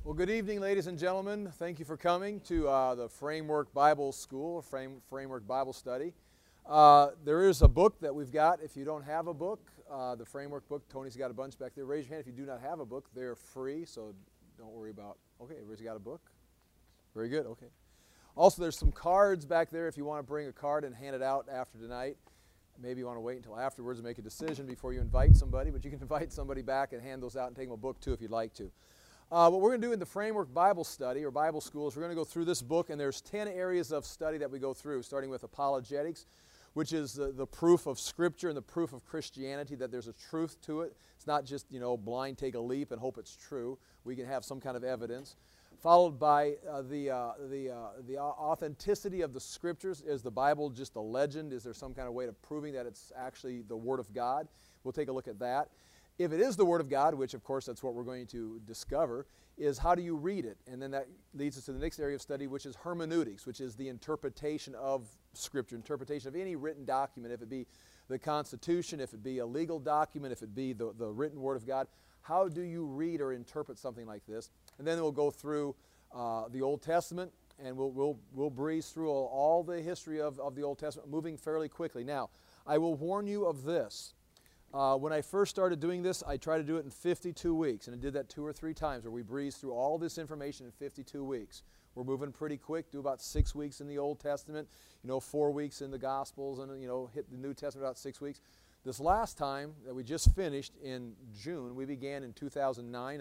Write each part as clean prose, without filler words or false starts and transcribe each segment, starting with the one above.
Well, good evening, ladies and gentlemen. Thank you for coming to the Framework Bible School, Framework Bible Study. There is a book that we've got. If you don't have a book, the Framework book, Tony's got a bunch back there. Raise your hand if you do not have a book. They're free, so don't worry about, okay, everybody's got a book? Very good, okay. Also, there's some cards back there if you want to bring a card and hand it out after tonight. Maybe you want to wait until afterwards and make a decision before you invite somebody, but you can invite somebody back and hand those out and take them a book too if you'd like to. What we're going to do in the Framework Bible Study or Bible School is we're going to go through this book, and there's 10 areas of study that we go through, starting with apologetics, which is the proof of Scripture and the proof of Christianity, that there's a truth to it. It's not just, blind take a leap and hope it's true. We can have some kind of evidence. Followed by the authenticity of the Scriptures. Is the Bible just a legend? Is there some kind of way of proving that it's actually the Word of God? We'll take a look at that. If it is the Word of God, which of course that's what we're going to discover, is how do you read it? And then that leads us to the next area of study, which is hermeneutics, which is the interpretation of Scripture, interpretation of any written document, if it be the Constitution, if it be a legal document, if it be the written Word of God. How do you read or interpret something like this? And then we'll go through the Old Testament, and we'll breeze through all the history of the Old Testament, moving fairly quickly. Now, I will warn you of this. When I first started doing this, I tried to do it in 52 weeks, and I did that 2 or 3 times, where we breezed through all this information in 52 weeks. We're moving pretty quick, do about 6 weeks in the Old Testament, 4 weeks in the Gospels, and hit the New Testament about 6 weeks. This last time that we just finished in June, we began in 2009.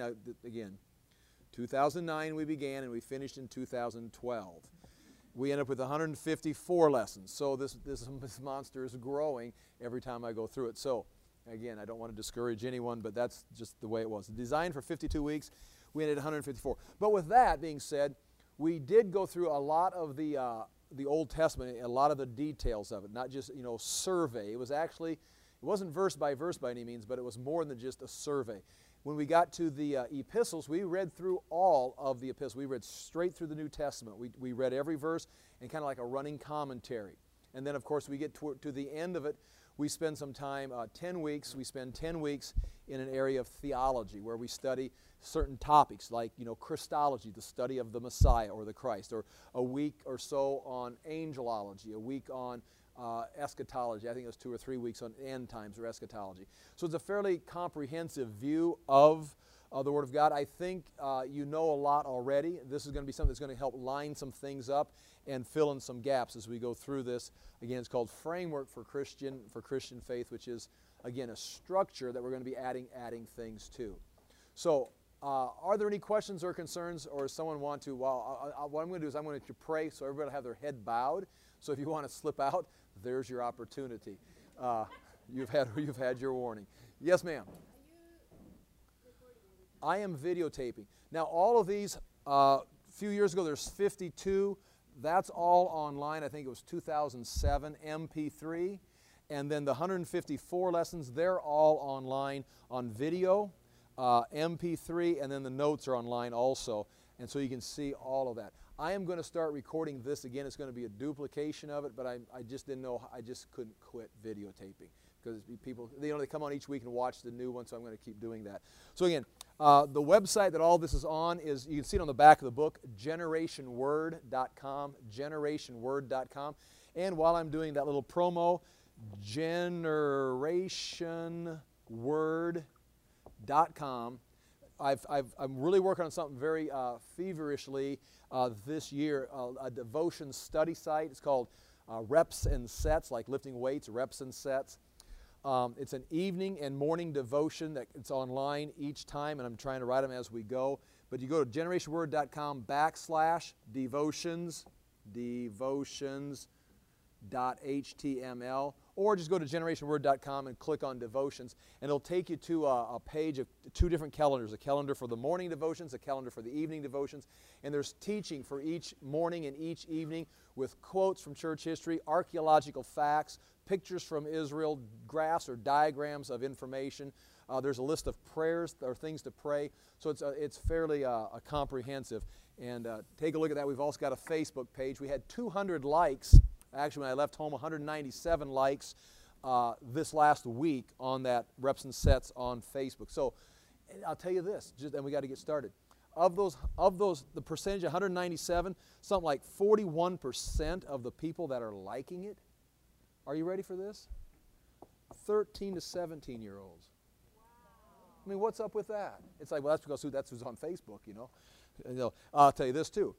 2009 we began, and we finished in 2012. We end up with 154 lessons. So this monster is growing every time I go through it. So again, I don't want to discourage anyone, but that's just the way it was. Designed for 52 weeks, we ended at 154. But with that being said, we did go through a lot of the Old Testament, a lot of the details of it, not just survey. It wasn't verse by verse by any means, but it was more than just a survey. When we got to the epistles, we read through all of the epistles. We read straight through the New Testament. We read every verse and kind of like a running commentary. And then, of course, we get to the end of it. We spend some time, 10 weeks, we spend 10 weeks in an area of theology where we study certain topics like, Christology, the study of the Messiah or the Christ, or a week or so on angelology, a week on eschatology. I think it was 2 or 3 weeks on end times or eschatology. So it's a fairly comprehensive view of the Word of God. I think you know a lot already. This is going to be something that's going to help line some things up and fill in some gaps as we go through this. Again, it's called Framework for Christian Faith, which is, again, a structure that we're going to be adding things to. So are there any questions or concerns, or does someone want to? Well, what I'm going to do is I'm going to pray so everybody will have their head bowed. So if you want to slip out, there's your opportunity. You've had your warning. Yes, ma'am. I am videotaping. Now, all of these, a few years ago, there's 52. That's all online. I think it was 2007, MP3. And then the 154 lessons, they're all online on video, MP3, and then the notes are online also. And so you can see all of that. I am going to start recording this again. It's going to be a duplication of it, but I just didn't know. I just couldn't quit videotaping because people, they come on each week and watch the new one, so I'm going to keep doing that. So again, the website that all this is on is, you can see it on the back of the book, generationword.com, generationword.com. And while I'm doing that little promo, generationword.com. I'm really working on something very feverishly this year, a devotion study site. It's called Reps and Sets, like lifting weights, Reps and Sets. It's an evening and morning devotion that it's online each time, and I'm trying to write them as we go. But you go to generationword.com/devotions.html, or just go to generationword.com and click on devotions, and it'll take you to a page of 2 different calendars, a calendar for the morning devotions, a calendar for the evening devotions, and there's teaching for each morning and each evening with quotes from church history, archaeological facts, pictures from Israel, graphs or diagrams of information. There's a list of prayers or things to pray, so it's fairly comprehensive. And take a look at that. We've also got a Facebook page. We had 200 likes. Actually, when I left home, 197 likes this last week on that Reps and Sets on Facebook. So I'll tell you this, and we got to get started. the percentage, 197, something like 41% of the people that are liking it. Are you ready for this? 13 to 17-year-olds. I mean, what's up with that? It's like, well, that's because that's who's on Facebook, you know. I'll tell you this too.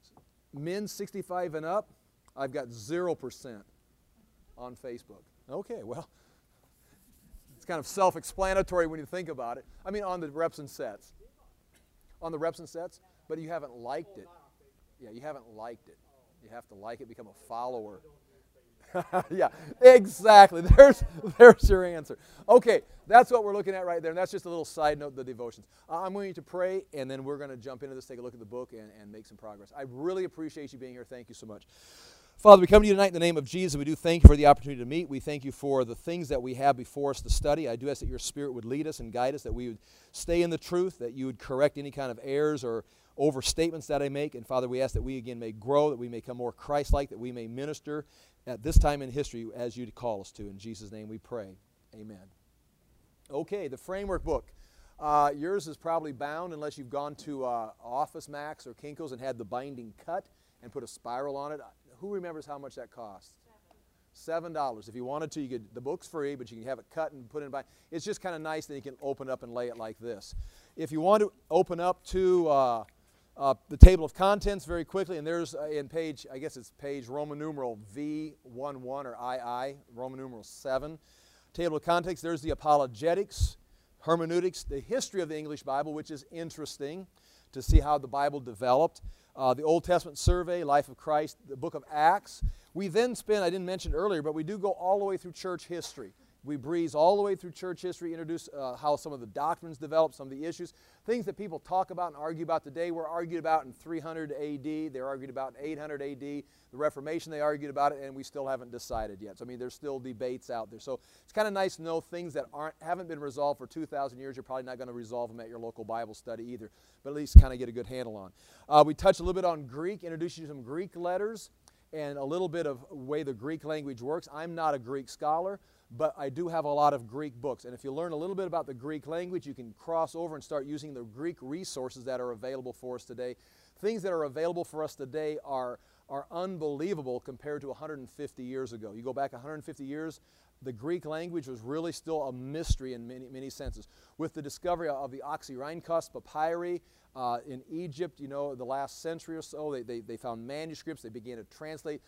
Men 65 and up, I've got 0% on Facebook. Okay, well, it's kind of self-explanatory when you think about it. I mean, on the reps and sets. On the reps and sets, but you haven't liked it. Yeah, you haven't liked it. You have to like it, become a follower. Yeah, exactly. There's your answer. Okay, that's what we're looking at right there, and that's just a little side note, the devotions. I'm going to pray, and then we're going to jump into this, take a look at the book, and make some progress. I really appreciate you being here. Thank you so much. Father, we come to you tonight in the name of Jesus. We do thank you for the opportunity to meet. We thank you for the things that we have before us to study. I do ask that your Spirit would lead us and guide us, that we would stay in the truth, that you would correct any kind of errors or overstatements that I make. And Father, we ask that we again may grow, that we may become more Christ-like, that we may minister at this time in history as you call us to. In Jesus' name we pray. Amen. Okay, the framework book. Yours is probably bound unless you've gone to Office Max or Kinko's and had the binding cut and put a spiral on it. Who remembers how much that cost? $7. If you wanted to, you could. The book's free, but you can have it cut and put it in by. It's just kind of nice that you can open up and lay it like this. If you want to open up to the table of contents very quickly, and there's in page, I guess it's page Roman numeral V11 or II, Roman numeral 7. Table of contents, there's the apologetics, hermeneutics, the history of the English Bible, which is interesting to see how the Bible developed. The Old Testament survey, Life of Christ, the book of Acts. We then spend, I didn't mention earlier, but we do go all the way through church history. We breeze all the way through church history, introduce how some of the doctrines developed, some of the issues. Things that people talk about and argue about today were argued about in 300 A.D. They're argued about in 800 A.D. The Reformation, they argued about it, and we still haven't decided yet. So, I mean, there's still debates out there. So it's kind of nice to know things that haven't been resolved for 2,000 years. You're probably not going to resolve them at your local Bible study either, but at least kind of get a good handle on. We touch a little bit on Greek, introduce you to some Greek letters, and a little bit of way the Greek language works. I'm not a Greek scholar, but I do have a lot of Greek books. And if you learn a little bit about the Greek language, you can cross over and start using the Greek resources that are available for us today. Things that are available for us today are unbelievable compared to 150 years ago. You go back 150 years, the Greek language was really still a mystery in many senses. With the discovery of the Oxyrhynchus papyri in Egypt, you know, the last century or so, they found manuscripts, they began to translate,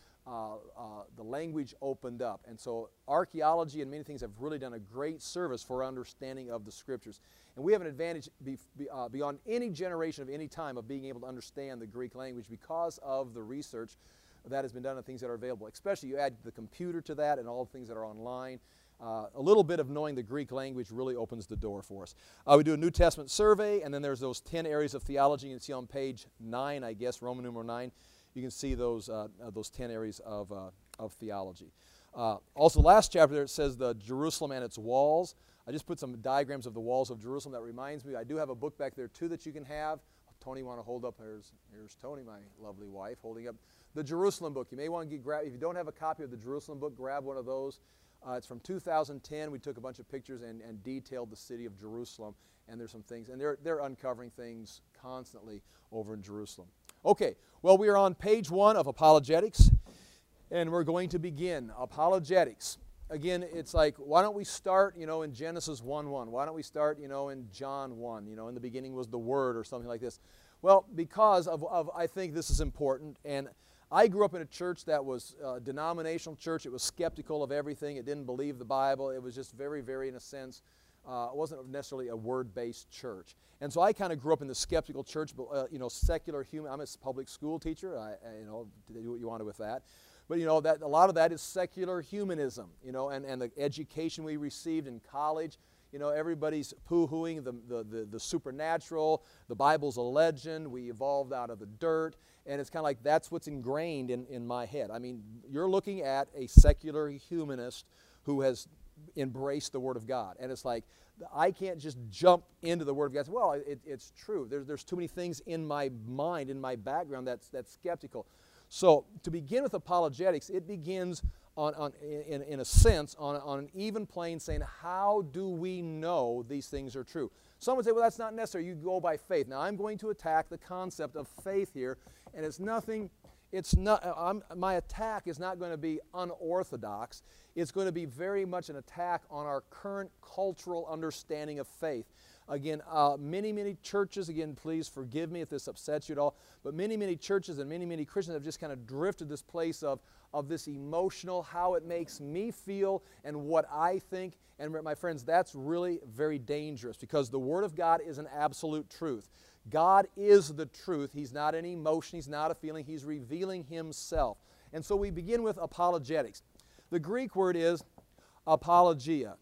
the language opened up. And so archaeology and many things have really done a great service for understanding of the Scriptures. And we have an advantage beyond any generation of any time of being able to understand the Greek language because of the research that has been done on things that are available. Especially you add the computer to that and all the things that are online. A little bit of knowing the Greek language really opens the door for us. We do a New Testament survey, and then there's those 10 areas of theology. You can see on page 9, I guess, Roman numeral 9. You can see those 10 areas of theology. Also, last chapter there it says the Jerusalem and its walls. I just put some diagrams of the walls of Jerusalem. That reminds me, I do have a book back there too that you can have. Tony, want to hold up? Here's Tony, my lovely wife, holding up the Jerusalem book. You may want to grab. If you don't have a copy of the Jerusalem book, grab one of those. It's from 2010. We took a bunch of pictures and detailed the city of Jerusalem. And there's some things, and they're uncovering things constantly over in Jerusalem. Okay, well, we are on page 1 of Apologetics, and we're going to begin Apologetics. Again, it's like, why don't we start, in Genesis 1:1? Why don't we start, in John 1? In the beginning was the Word or something like this. Well, because of I think this is important, and I grew up in a church that was a denominational church. It was skeptical of everything. It didn't believe the Bible. It was just very, very, in a sense, it wasn't necessarily a word-based church. And so I kind of grew up in the skeptical church, but, secular human. I'm a public school teacher. Do what you want to with that. But, that a lot of that is secular humanism, and the education we received in college. Everybody's poo-hooing the supernatural. The Bible's a legend. We evolved out of the dirt. And it's kind of like that's what's ingrained in my head. I mean, you're looking at a secular humanist who has embraced the Word of God. And it's like, I can't just jump into the Word of God. Well, it's true. There's too many things in my mind, in my background that's skeptical. So to begin with apologetics, it begins in a sense, on an even plane, saying, how do we know these things are true? Some would say, well, that's not necessary. You go by faith. Now, I'm going to attack the concept of faith here, and my attack is not going to be unorthodox. It's going to be very much an attack on our current cultural understanding of faith. Again, many churches, again, please forgive me if this upsets you at all, but many churches and many Christians have just kind of drifted this place of this emotional, how it makes me feel and what I think. And my friends, that's really very dangerous, because the Word of God is an absolute truth. God is the truth. He's not an emotion. He's not a feeling. He's revealing Himself. And so we begin with apologetics. The Greek word is apologia.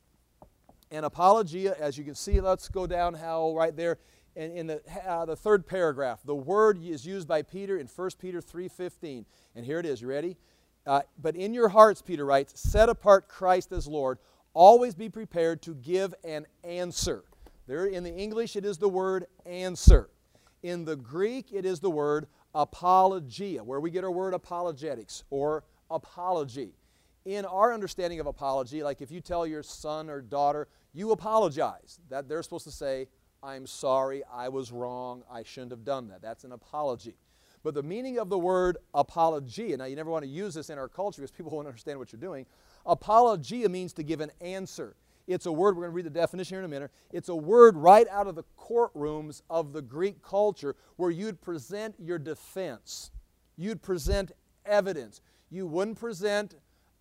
And apologia, as you can see, let's go down right there in the third paragraph. The word is used by Peter in 1 Peter 3:15. And here it is. You ready? But in your hearts, Peter writes, set apart Christ as Lord. Always be prepared to give an answer. There in the English, it is the word answer. In the Greek, it is the word apologia, where we get our word apologetics or apology. In our understanding of apology, like if you tell your son or daughter, you apologize, that they're supposed to say, I'm sorry, I was wrong, I shouldn't have done that. That's an apology. But the meaning of the word apologia, now you never want to use this in our culture because people won't understand what you're doing. Apologia means to give an answer. It's a word, we're going to read the definition here in a minute. It's a word right out of the courtrooms of the Greek culture where you'd present your defense. You'd present evidence. You wouldn't present,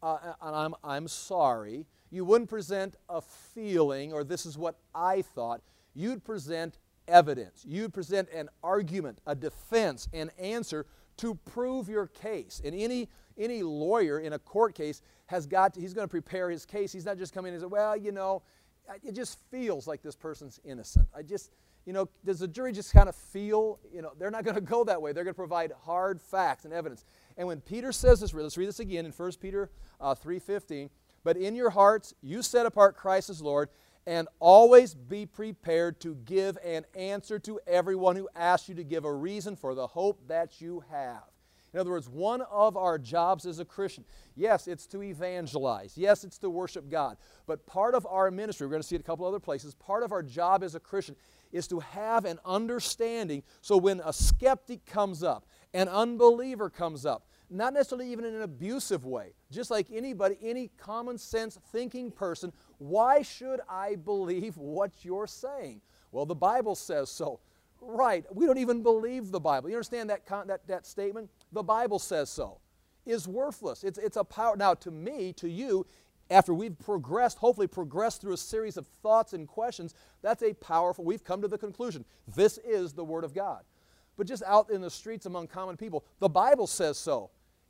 I'm sorry. You wouldn't present a feeling, or this is what I thought. You'd present evidence. You'd present an argument, a defense, an answer to prove your case. And any lawyer in a court case he's going to prepare his case. He's not just coming in and say, well, you know, it just feels like this person's innocent. Does the jury just kind of feel, they're not going to go that way. They're going to provide hard facts and evidence. And when Peter says this, let's read this again in 1 Peter 3:15. But in your hearts you set apart Christ as Lord, and always be prepared to give an answer to everyone who asks you to give a reason for the hope that you have. In other words, one of our jobs as a Christian, yes, it's to evangelize. Yes, it's to worship God. But part of our ministry, we're going to see it a couple other places, part of our job as a Christian is to have an understanding so when a skeptic comes up, an unbeliever comes up, not necessarily even in an abusive way, just like anybody, any common sense thinking person, why should I believe what you're saying? Well, the Bible says so. Right, we don't even believe the Bible. You understand that statement? The Bible says so. Is worthless. It's a power. Now, to me, to you, after we've hopefully progressed through a series of thoughts and questions, that's a powerful, we've come to the conclusion. This is the Word of God. But just out in the streets among common people, the Bible says so.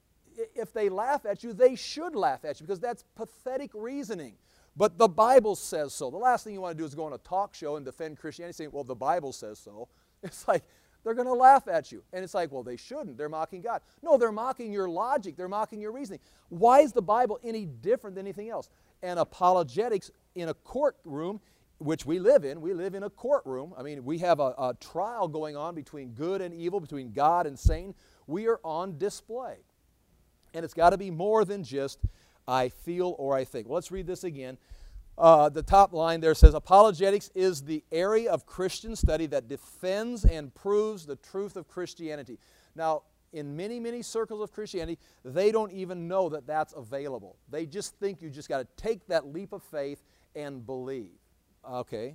If they laugh at you, they should laugh at you because that's pathetic reasoning. But the Bible says so. The last thing you want to do is go on a talk show and defend Christianity saying, well, the Bible says so. It's like, they're going to laugh at you. And it's like, well, they shouldn't. They're mocking God. No, they're mocking your logic. They're mocking your reasoning. Why is the Bible any different than anything else? And apologetics in a courtroom, which we live in a courtroom. I mean, we have a trial going on between good and evil, between God and Satan. We are on display. And it's got to be more than just I feel or I think. Well, let's read this again. The top line there says, apologetics is the area of Christian study that defends and proves the truth of Christianity. Now, in many circles of Christianity, they don't even know that that's available. They just think you just got to take that leap of faith and believe. Okay.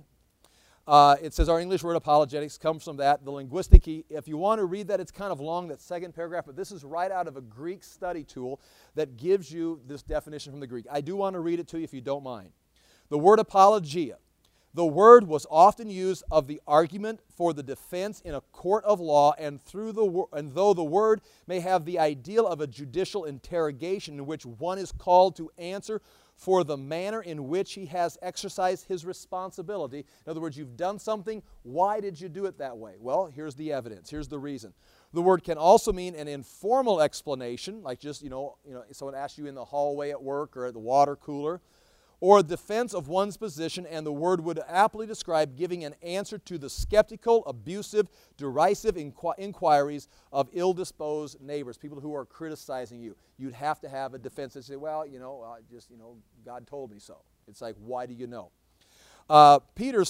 It says our English word apologetics comes from that. The linguistic key, if you want to read that, it's kind of long, that second paragraph, but this is right out of a Greek study tool that gives you this definition from the Greek. I do want to read it to you if you don't mind. The word apologia. The word was often used of the argument for the defense in a court of law, and though the word may have the ideal of a judicial interrogation in which one is called to answer for the manner in which he has exercised his responsibility. In other words, you've done something. Why did you do it that way? Well, here's the evidence. Here's the reason. The word can also mean an informal explanation, like just, someone asks you in the hallway at work or at the water cooler. or defense of one's position, and the word would aptly describe giving an answer to the skeptical, abusive, derisive inquiries of ill-disposed neighbors, people who are criticizing you. You'd have to have a defense and say, well, God told me so. It's like, why do you know? Peter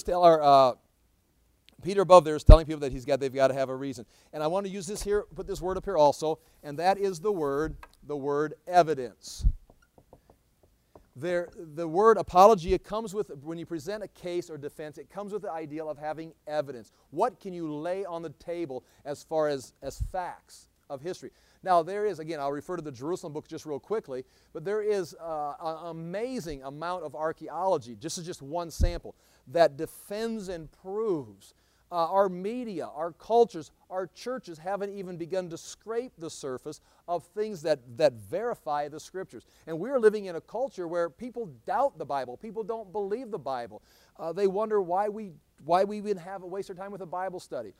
above there is telling people that they've got to have a reason. And I want to use this here, put this word up here also, and that is the word evidence. The word apologia comes with, when you present a case or defense, it comes with the ideal of having evidence. What can you lay on the table as far as facts of history? Now there is, again, I'll refer to the Jerusalem book just real quickly, but there is an amazing amount of archaeology, just one sample, that defends and proves. Our media, our cultures, our churches haven't even begun to scrape the surface of things that verify the Scriptures. And we're living in a culture where people doubt the Bible. People don't believe the Bible. They wonder why we even waste our time with a Bible study.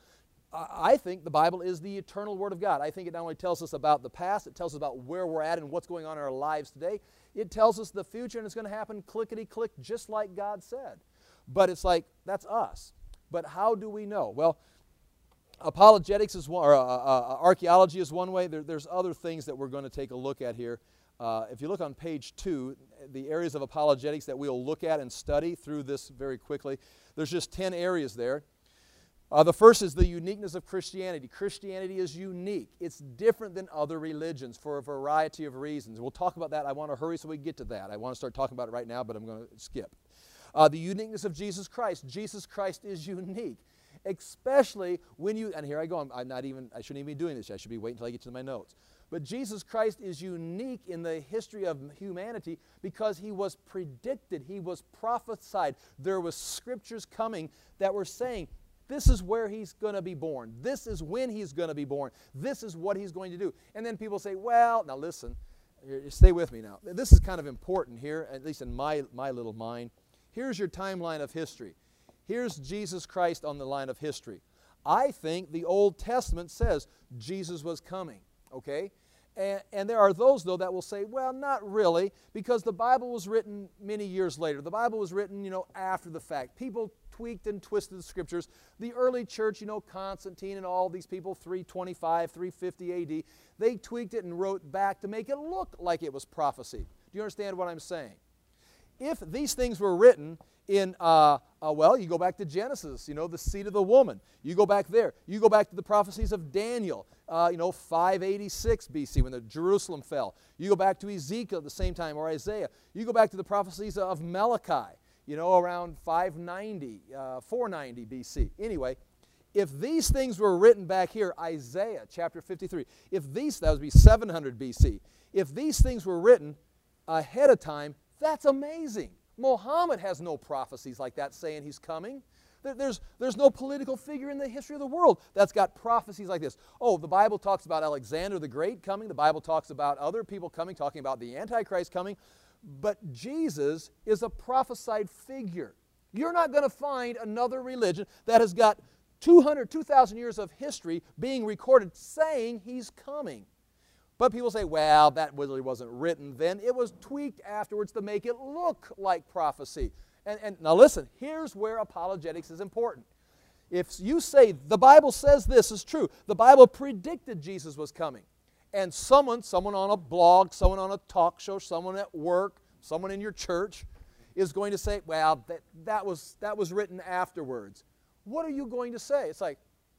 I think the Bible is the eternal Word of God. I think it not only tells us about the past, it tells us about where we're at and what's going on in our lives today. It tells us the future, and it's going to happen clickety-click, just like God said. But it's like, that's us. But how do we know? Well, apologetics is one, or archaeology is one way. There's other things that we're going to take a look at here. If you look on page 2, the areas of apologetics that we'll look at and study through this very quickly, there's just 10 areas there. The first is the uniqueness of Christianity. Christianity is unique. It's different than other religions for a variety of reasons. We'll talk about that. I want to hurry so we get to that. I want to start talking about it right now, but I'm going to skip. The uniqueness of Jesus Christ. Jesus Christ is unique, especially when you, and here I go, I shouldn't even be doing this. I should be waiting until I get to my notes. But Jesus Christ is unique in the history of humanity because he was predicted, he was prophesied. There was scriptures coming that were saying, this is where he's going to be born. This is when he's going to be born. This is what he's going to do. And then people say, well, now listen, stay with me now. This is kind of important here, at least in my little mind. Here's your timeline of history. Here's Jesus Christ on the line of history. I think the Old Testament says Jesus was coming, okay? And there are those, though, that will say, well, not really, because the Bible was written many years later. The Bible was written, after the fact. People tweaked and twisted the Scriptures. The early church, Constantine and all these people, 325, 350 A.D., they tweaked it and wrote back to make it look like it was prophecy. Do you understand what I'm saying? If these things were written in, you go back to Genesis, the seed of the woman. You go back there. You go back to the prophecies of Daniel, 586 BC when the Jerusalem fell. You go back to Ezekiel at the same time, or Isaiah. You go back to the prophecies of Malachi, around 590, 490 BC. Anyway, if these things were written back here, Isaiah chapter 53, that would be 700 BC. If these things were written ahead of time, that's amazing. Muhammad has no prophecies like that saying he's coming. There's no political figure in the history of the world that's got prophecies like this. Oh, the Bible talks about Alexander the Great coming. The Bible talks about other people coming, talking about the Antichrist coming. But Jesus is a prophesied figure. You're not going to find another religion that has got 2,000 years of history being recorded saying he's coming. But people say, well, that really wasn't written then. It was tweaked afterwards to make it look like prophecy. And now listen, here's where apologetics is important. If you say, the Bible says this is true, the Bible predicted Jesus was coming, and someone on a blog, someone on a talk show, someone at work, someone in your church is going to say, well, that was written afterwards. What are you going to say? It's like,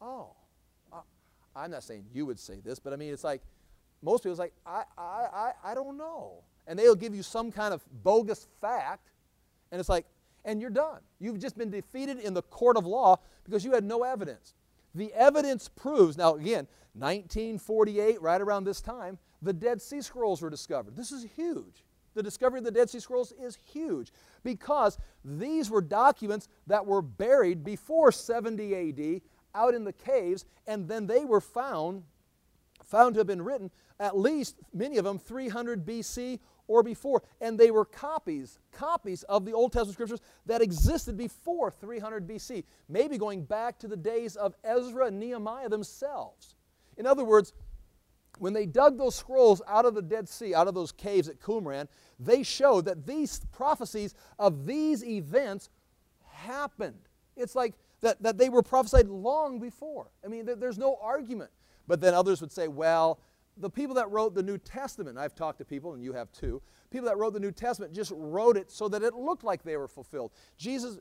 I'm not saying you would say this, but I mean, it's like, most people are like, I don't know. And they'll give you some kind of bogus fact, and it's like, and you're done. You've just been defeated in the court of law because you had no evidence. The evidence proves, now again, 1948, right around this time, the Dead Sea Scrolls were discovered. This is huge. The discovery of the Dead Sea Scrolls is huge because these were documents that were buried before 70 A.D. out in the caves, and then they were found to have been written, at least, many of them, 300 BC or before. And they were copies of the Old Testament Scriptures that existed before 300 BC, maybe going back to the days of Ezra and Nehemiah themselves. In other words, when they dug those scrolls out of the Dead Sea, out of those caves at Qumran, they showed that these prophecies of these events happened. It's like that they were prophesied long before. I mean, there's no argument. But then others would say, well, the people that wrote the New Testament, I've talked to people, and you have too, people that wrote the New Testament just wrote it so that it looked like they were fulfilled. Jesus,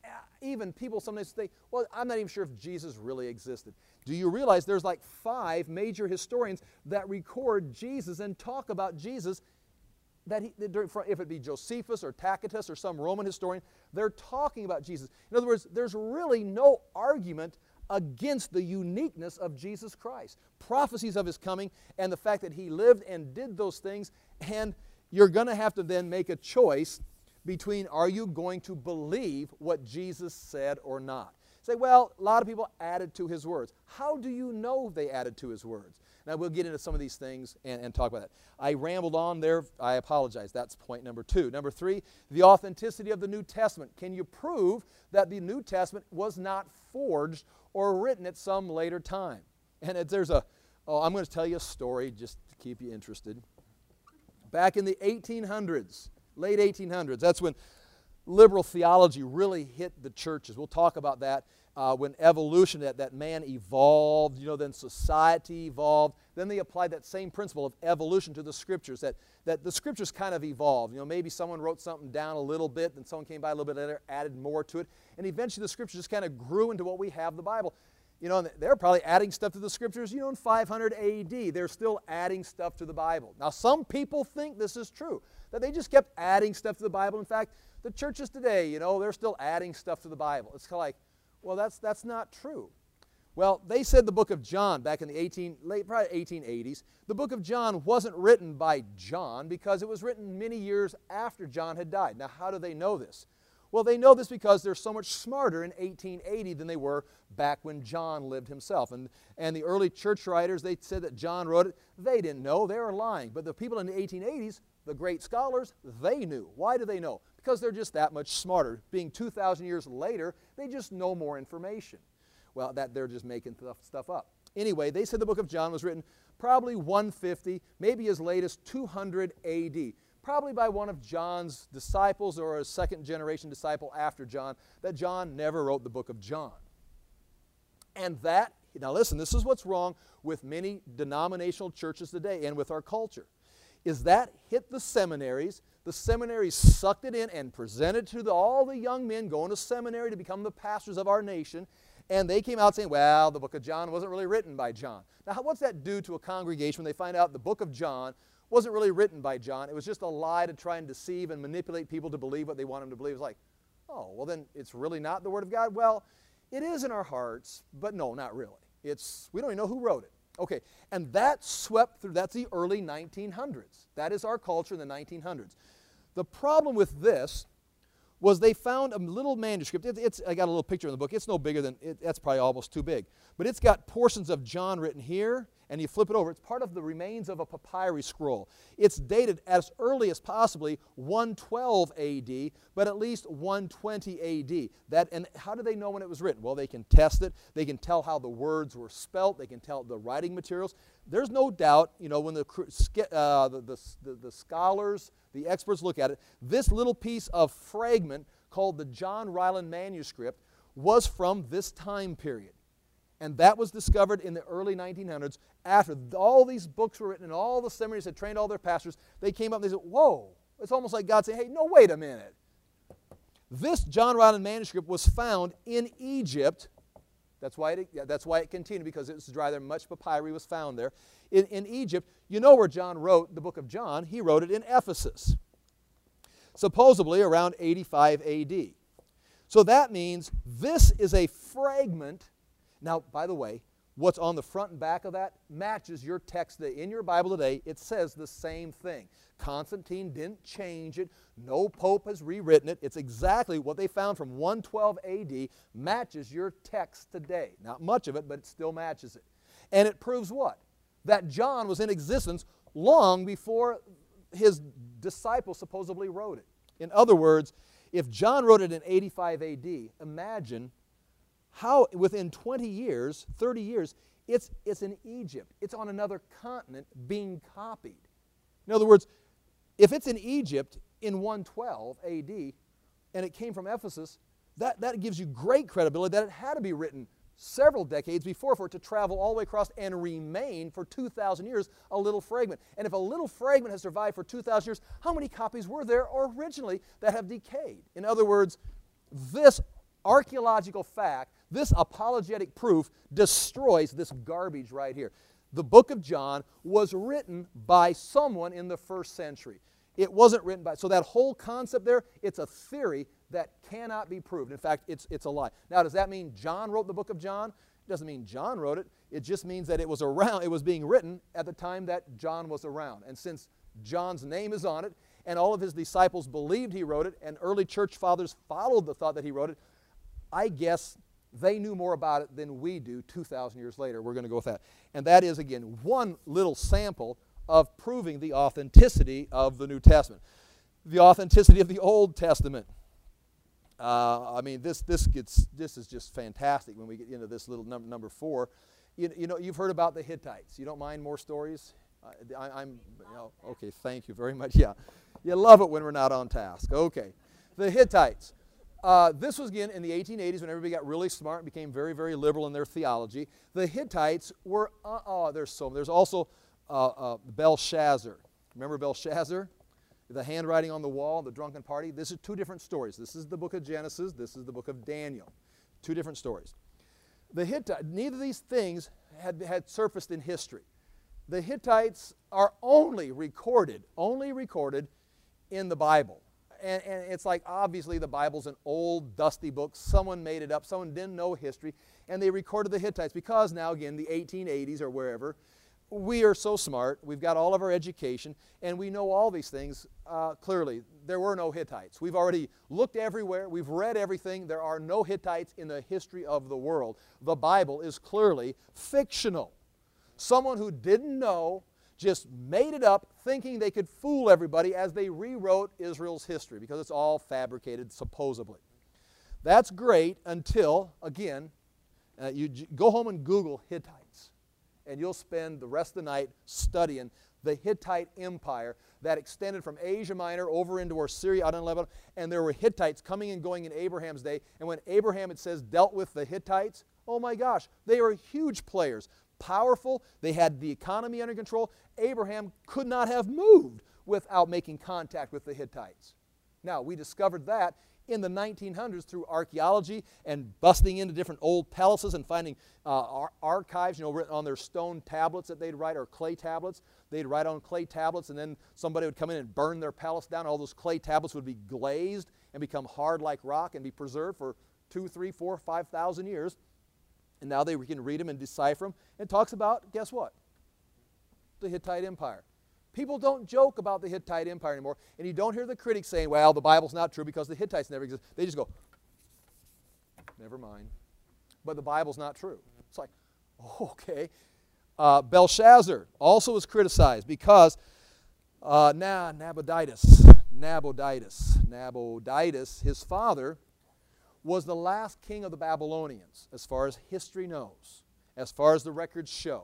even people sometimes say, well, I'm not even sure if Jesus really existed. Do you realize there's like 5 major historians that record Jesus and talk about Jesus, that if it be Josephus or Tacitus or some Roman historian, they're talking about Jesus. In other words, there's really no argument against the uniqueness of Jesus Christ. Prophecies of His coming and the fact that He lived and did those things, and you're going to have to then make a choice between, are you going to believe what Jesus said or not? Say, well, a lot of people added to His words. How do you know they added to His words? Now, we'll get into some of these things and talk about that. I rambled on there. I apologize. That's point number 2. Number 3, the authenticity of the New Testament. Can you prove that the New Testament was not forged or written at some later time? And I'm going to tell you a story just to keep you interested. Back in the 1800s, late 1800s, that's when liberal theology really hit the churches. We'll talk about that. When evolution, that man evolved, then society evolved. Then they applied that same principle of evolution to the Scriptures, that the Scriptures kind of evolved. Maybe someone wrote something down a little bit, then someone came by a little bit later, added more to it, and eventually the Scriptures just kind of grew into what we have, the Bible. And they're probably adding stuff to the Scriptures, in 500 AD. They're still adding stuff to the Bible. Now, some people think this is true, that they just kept adding stuff to the Bible. In fact, the churches today, they're still adding stuff to the Bible. It's kind of like, well, that's not true. Well, they said the book of John back in the probably 1880s, the book of John wasn't written by John because it was written many years after John had died. Now, how do they know this? Well, they know this because they're so much smarter in 1880 than they were back when John lived himself. And the early church writers, they said that John wrote it. They didn't know. They were lying. But the people in the 1880s, the great scholars, they knew. Why do they know? Because they're just that much smarter. Being 2,000 years later, they just know more information. Well, that they're just making stuff up. Anyway, they said the book of John was written probably 150, maybe as late as 200 AD. Probably by one of John's disciples or a second-generation disciple after John, that John never wrote the book of John. And that, now listen, this is what's wrong with many denominational churches today and with our culture, is that hit the seminaries sucked it in and presented to all the young men going to seminary to become the pastors of our nation, and they came out saying, well, the book of John wasn't really written by John. Now, what's that do to a congregation when they find out the book of John wasn't really written by John? It was just a we to try and deceive and manipulate people to believe what they want them to believe. It's like, oh, well then it's really not the Word of God? Well, it is in our hearts, but no, not really. We don't even know who wrote it. Okay, and that swept through, that's the early 1900s. That is our culture in the 1900s. The problem with this was they found a little manuscript. I got a little picture in the book. It's no bigger than, that's probably almost too big. But it's got portions of John written here, and you flip it over. It's part of the remains of a papyrus scroll. It's dated as early as possibly 112 AD, but at least 120 AD. And how do they know when it was written? Well, they can test it. They can tell how the words were spelt. They can tell the writing materials. There's no doubt, when the scholars, the experts look at it, this little piece of fragment called the John Ryland manuscript was from this time period. And that was discovered in the early 1900s after all these books were written and all the seminaries had trained all their pastors. They came up and they said, whoa, it's almost like God saying, hey, no, wait a minute. This John Ryland manuscript was found in Egypt. That's why it continued, because it was dry there. Much papyri was found there. In Egypt, you know where John wrote the book of John. He wrote it in Ephesus, supposedly around 85 AD. So that means this is a fragment. Now, by the way, what's on the front and back of that matches your text today. In your Bible today, it says the same thing. Constantine didn't change it. No pope has rewritten it. It's exactly what they found from 112 AD matches your text today. Not much of it, but it still matches it. And it proves what? That John was in existence long before his disciples supposedly wrote it. In other words, if John wrote it in 85 AD, imagine how within 20 years, 30 years, It's in Egypt. It's on another continent being copied. In other words, if it's in Egypt in 112 AD and it came from Ephesus, that gives you great credibility that it had to be written several decades before for it to travel all the way across and remain for 2,000 years, a little fragment. And if a little fragment has survived for 2,000 years, how many copies were there originally that have decayed? In other words, this archaeological fact, this apologetic proof, destroys this garbage right here. The book of John was written by someone in the 1st century. It wasn't written by, so that whole concept there, it's a theory that cannot be proved. In fact, it's a lie. Now, does that mean John wrote the book of John? It doesn't mean John wrote it. It just means that it was around, it was being written at the time that John was around. And since John's name is on it, and all of his disciples believed he wrote it, and early church fathers followed the thought that he wrote it, I guess they knew more about it than we do 2,000 years later. We're going to go with that. And that is, again, one little sample of proving the authenticity of the New Testament. The authenticity of the Old Testament. I mean, this is just fantastic when we get into this little number 4. You know, you've heard about the Hittites. You don't mind more stories? Okay, thank you very much. Yeah, you love it when we're not on task. Okay, the Hittites. This was, again, in the 1880s when everybody got really smart and became very, very liberal in their theology. The Hittites were, there's also Belshazzar. Remember Belshazzar? The handwriting on the wall, the drunken party. This is 2 different stories. This is the book of Genesis. This is the book of Daniel. 2 different stories. The Hittites, neither of these things had surfaced in history. The Hittites are only recorded in the Bible. And it's like, obviously, the Bible's an old, dusty book. Someone made it up. Someone didn't know history. And they recorded the Hittites because now, again, the 1880s or wherever, we are so smart. We've got all of our education. And we know all these things clearly. There were no Hittites. We've already looked everywhere. We've read everything. There are no Hittites in the history of the world. The Bible is clearly fictional. Someone who didn't know just made it up thinking they could fool everybody as they rewrote Israel's history because it's all fabricated, supposedly. That's great until, again, you go home and Google Hittites, and you'll spend the rest of the night studying the Hittite Empire that extended from Asia Minor over into Syria, out in Lebanon, and there were Hittites coming and going in Abraham's day, and when Abraham, it says, dealt with the Hittites, oh my gosh, they were huge players. Powerful, they had the economy under control. Abraham could not have moved without making contact with the Hittites. Now, we discovered that in the 1900s through archaeology and busting into different old palaces and finding archives, written on their stone tablets that they'd write, or clay tablets. They'd write on clay tablets, and then somebody would come in and burn their palace down. All those clay tablets would be glazed and become hard like rock and be preserved for 2, 3, 4, 5,000 years. And now they can read them and decipher them. It talks about, guess what? The Hittite Empire. People don't joke about the Hittite Empire anymore. And you don't hear the critics saying, well, the Bible's not true because the Hittites never existed. They just go, never mind. But the Bible's not true. It's like, okay. Belshazzar also was criticized because Nabonidus, his father, was the last king of the Babylonians, as far as history knows, as far as the records show.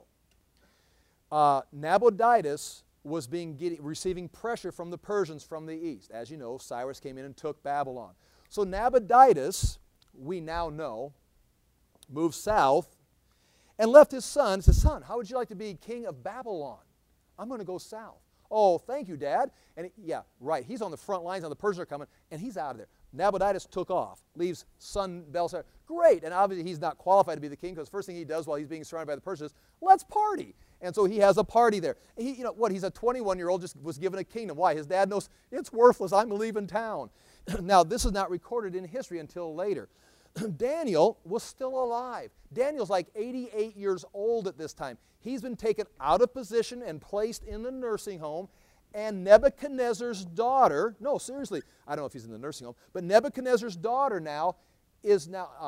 Nabonidus was receiving pressure from the Persians from the east. As you know, Cyrus came in and took Babylon. So Nabonidus, we now know, moved south and left his son. He said, son, how would you like to be king of Babylon? I'm going to go south. Oh, thank you, Dad. And yeah, right. He's on the front lines, and the Persians are coming, and he's out of there. Nabonidus took off, leaves son Belshazzar. Great, and obviously he's not qualified to be the king because the first thing he does while he's being surrounded by the Persians is, let's party. And so he has a party there. He's a 21-year-old, just was given a kingdom. Why? His dad knows it's worthless. I'm leaving town. Now, this is not recorded in history until later. Daniel was still alive. Daniel's like 88 years old at this time. He's been taken out of position and placed in the nursing home. And Nebuchadnezzar's daughter, no, seriously, I don't know if he's in the nursing home, but Nebuchadnezzar's daughter now is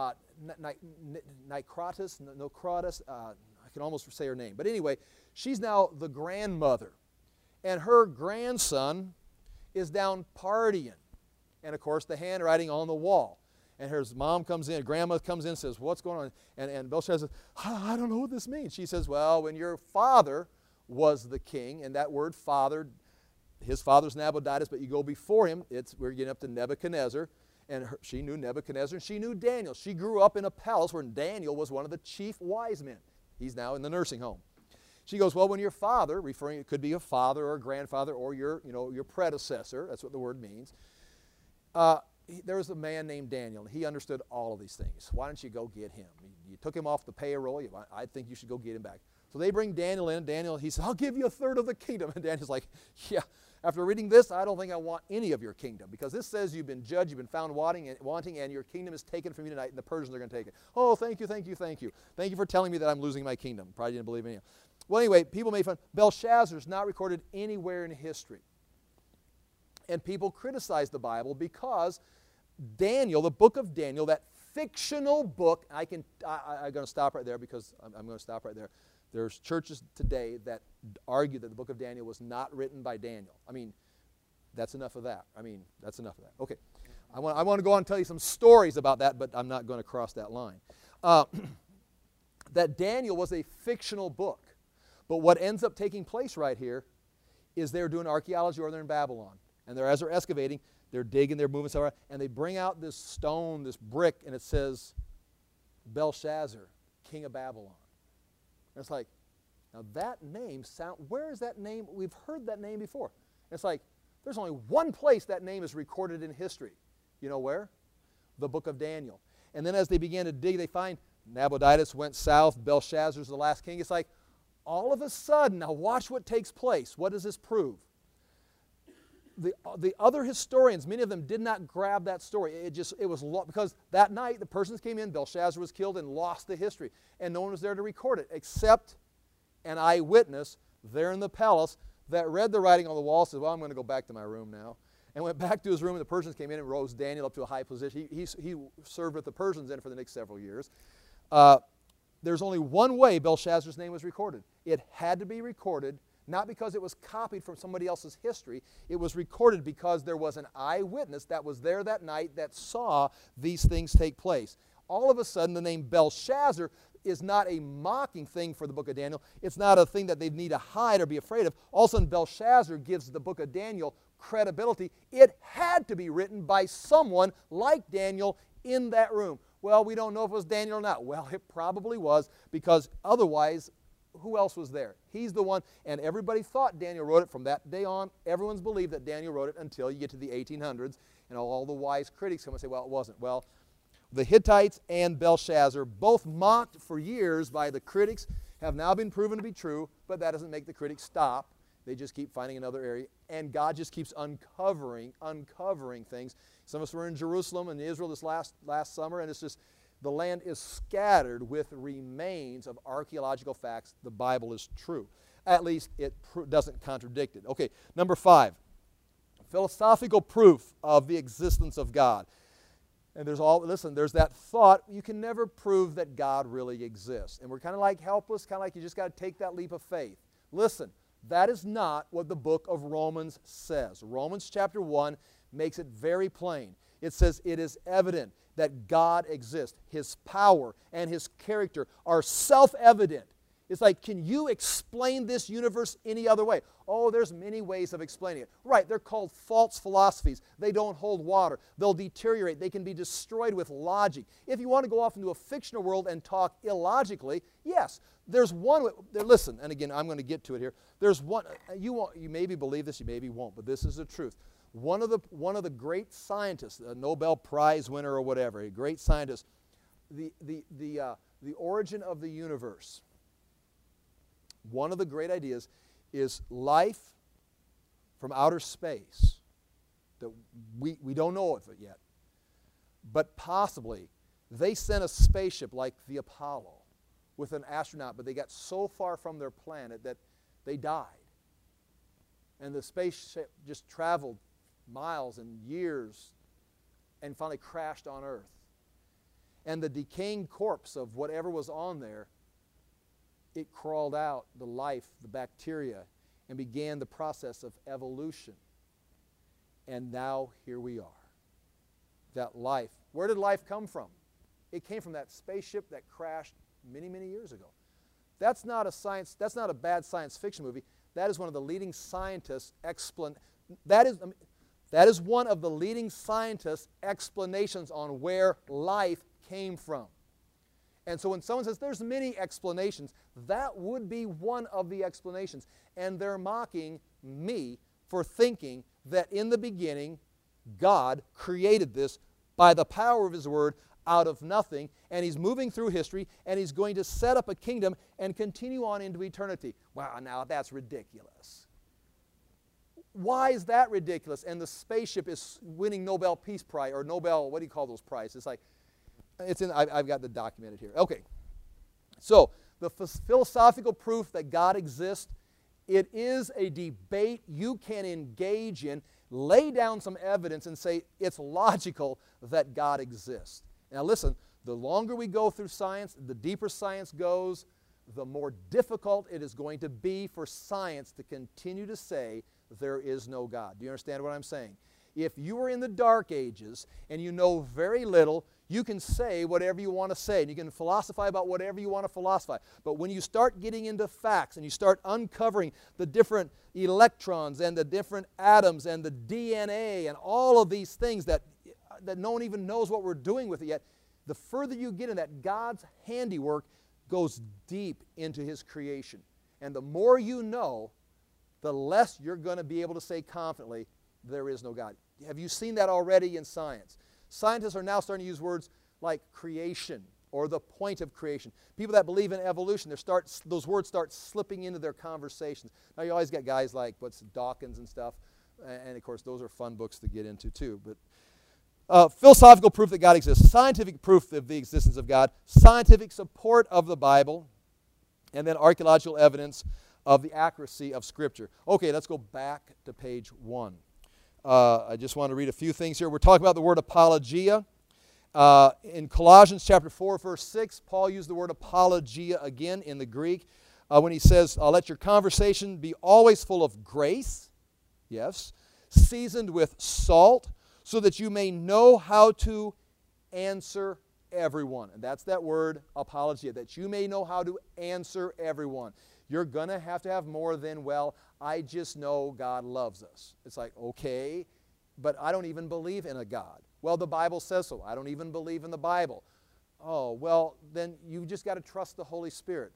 Nicratus, I can almost say her name. But anyway, she's now the grandmother. And her grandson is down partying. And of course, the handwriting on the wall. And her mom comes in, grandma comes in and says, what's going on? And Belshazzar says, I don't know what this means. She says, well, when your father was the king, and that word father, his father's Nabonidus, but you go before him, we're getting up to Nebuchadnezzar. And she knew Nebuchadnezzar, and she knew Daniel. She grew up in a palace where Daniel was one of the chief wise men. He's now in the nursing home. She goes, well, when your father, referring, it could be a father or a grandfather or your predecessor, that's what the word means. There was a man named Daniel, and he understood all of these things. Why don't you go get him? You took him off the payroll. I think you should go get him back. So they bring Daniel in. Daniel, he says, I'll give you a third of the kingdom. And Daniel's like, yeah, after reading this, I don't think I want any of your kingdom, because this says you've been judged, you've been found wanting, and your kingdom is taken from you tonight, and the Persians are going to take it. Oh, thank you, thank you, thank you. Thank you for telling me that I'm losing my kingdom. Probably didn't believe in you. Well, anyway, people made fun. Belshazzar is not recorded anywhere in history. And people criticize the Bible because Daniel, the book of Daniel, that fictional book, I'm going to stop right there because I'm going to stop right there. There's churches today that argue that the book of Daniel was not written by Daniel. I mean, that's enough of that. That's enough of that. Okay. I want to go on and tell you some stories about that, but I'm not going to cross that line. That Daniel was a fictional book. But what ends up taking place right here is they're doing archaeology, or they're in Babylon. And as they're excavating, they're digging, they're moving somewhere, and they bring out this stone, this brick, and it says, Belshazzar, king of Babylon. And it's like, now that name where is that name? We've heard that name before. And it's like, there's only one place that name is recorded in history. You know where? The book of Daniel. And then as they began to dig, they find Nabonidus went south, Belshazzar's the last king. It's like, all of a sudden, now watch what takes place. What does this prove? The other historians, many of them did not grab that story. It was because that night the Persians came in, Belshazzar was killed, and lost the history. And no one was there to record it except an eyewitness there in the palace that read the writing on the wall, said, well, I'm going to go back to my room now. And went back to his room, and the Persians came in and rose Daniel up to a high position. He served with the Persians then for the next several years. There's only one way Belshazzar's name was recorded. It had to be recorded, not because it was copied from somebody else's history. It was recorded because there was an eyewitness that was there that night that saw these things take place. All of a sudden, the name Belshazzar is not a mocking thing for the book of Daniel. It's not a thing that they need to hide or be afraid of. All of a sudden, Belshazzar gives the book of Daniel credibility. It had to be written by someone like Daniel in that room. Well, we don't know if it was Daniel or not. Well, it probably was, because otherwise, who else was there? He's the one, and everybody thought Daniel wrote it from that day on. Everyone's believed that Daniel wrote it until you get to the 1800s, and all the wise critics come and say, well, it wasn't. Well, the Hittites and Belshazzar, both mocked for years by the critics, have now been proven to be true, but that doesn't make the critics stop. They just keep finding another area, and God just keeps uncovering things. Some of us were in Jerusalem and Israel this last summer, and it's just, the land is scattered with remains of archaeological facts. The Bible is true. At least it doesn't contradict it. Okay, number 5, philosophical proof of the existence of God. And there's that thought, you can never prove that God really exists. And we're kind of like helpless, kind of like you just got to take that leap of faith. Listen, that is not what the book of Romans says. Romans chapter 1 makes it very plain. It says it is evident that God exists. His power and His character are self-evident. It's like, can you explain this universe any other way? Oh, there's many ways of explaining it. Right, they're called false philosophies. They don't hold water. They'll deteriorate. They can be destroyed with logic. If you want to go off into a fictional world and talk illogically, yes, there's one way. Listen, and again, I'm going to get to it here. There's one, you maybe believe this, you maybe won't, but this is the truth. One of the great scientists, a Nobel Prize winner or whatever, a great scientist, the origin of the universe. One of the great ideas is life from outer space. That we don't know of it yet. But possibly, they sent a spaceship like the Apollo with an astronaut, but they got so far from their planet that they died. And the spaceship just traveled miles and years and finally crashed on Earth. And the decaying corpse of whatever was on there, it crawled out, the life, the bacteria, and began the process of evolution. And now here we are. That life Where did life come from? It came from that spaceship that crashed many, many years ago. That's not a bad science fiction movie. That is one of the leading scientists' that is one of the leading scientists' explanations on where life came from. And so when someone says there's many explanations, that would be one of the explanations. And they're mocking me for thinking that in the beginning, God created this by the power of His Word out of nothing, and He's moving through history, and He's going to set up a kingdom and continue on into eternity. Wow, now that's ridiculous. Why is that ridiculous? And the spaceship is winning Nobel Peace Prize, or Nobel, what do you call those prizes? It's like, I've got the documented here. Okay, so the philosophical proof that God exists, it is a debate you can engage in, lay down some evidence and say it's logical that God exists. Now listen, the longer we go through science, the deeper science goes, the more difficult it is going to be for science to continue to say there is no God. Do you understand what I'm saying? If you are in the Dark Ages and you know very little, you can say whatever you want to say, and you can philosophize about whatever you want to philosophize. But when you start getting into facts and you start uncovering the different electrons and the different atoms and the DNA and all of these things that no one even knows what we're doing with it yet, the further you get in that, God's handiwork goes deep into His creation. And the more you know, the less you're going to be able to say confidently, there is no God. Have you seen that already in science? Scientists are now starting to use words like creation or the point of creation. People that believe in evolution, those words start slipping into their conversations. Now you always get guys like Dawkins and stuff, and of course those are fun books to get into too. But philosophical proof that God exists, scientific proof of the existence of God, scientific support of the Bible, and then archaeological evidence of the accuracy of Scripture. Okay, let's go back to page 1. I just want to read a few things here. We're talking about the word apologia. In Colossians chapter 4, verse 6, Paul used the word apologia again in the Greek when he says, let your conversation be always full of grace, yes, seasoned with salt, so that you may know how to answer everyone. And that's that word apologia, that you may know how to answer everyone. You're going to have more than, well, I just know God loves us. It's like, okay, but I don't even believe in a God. Well, the Bible says so. I don't even believe in the Bible. Oh, well, then you just got to trust the Holy Spirit.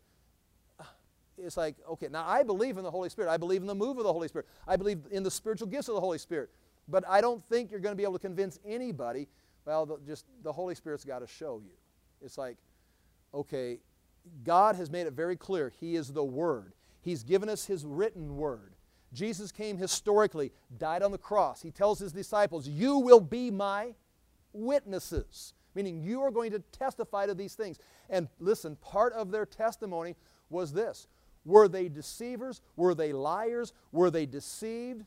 It's like, okay, now I believe in the Holy Spirit. I believe in the move of the Holy Spirit. I believe in the spiritual gifts of the Holy Spirit. But I don't think you're going to be able to convince anybody. Well, the Holy Spirit's got to show you. It's like, okay, God has made it very clear He is the Word. He's given us His written Word. Jesus came historically, died on the cross. He tells His disciples, you will be my witnesses, meaning you are going to testify to these things. And listen, part of their testimony was this. Were they deceivers? Were they liars? Were they deceived?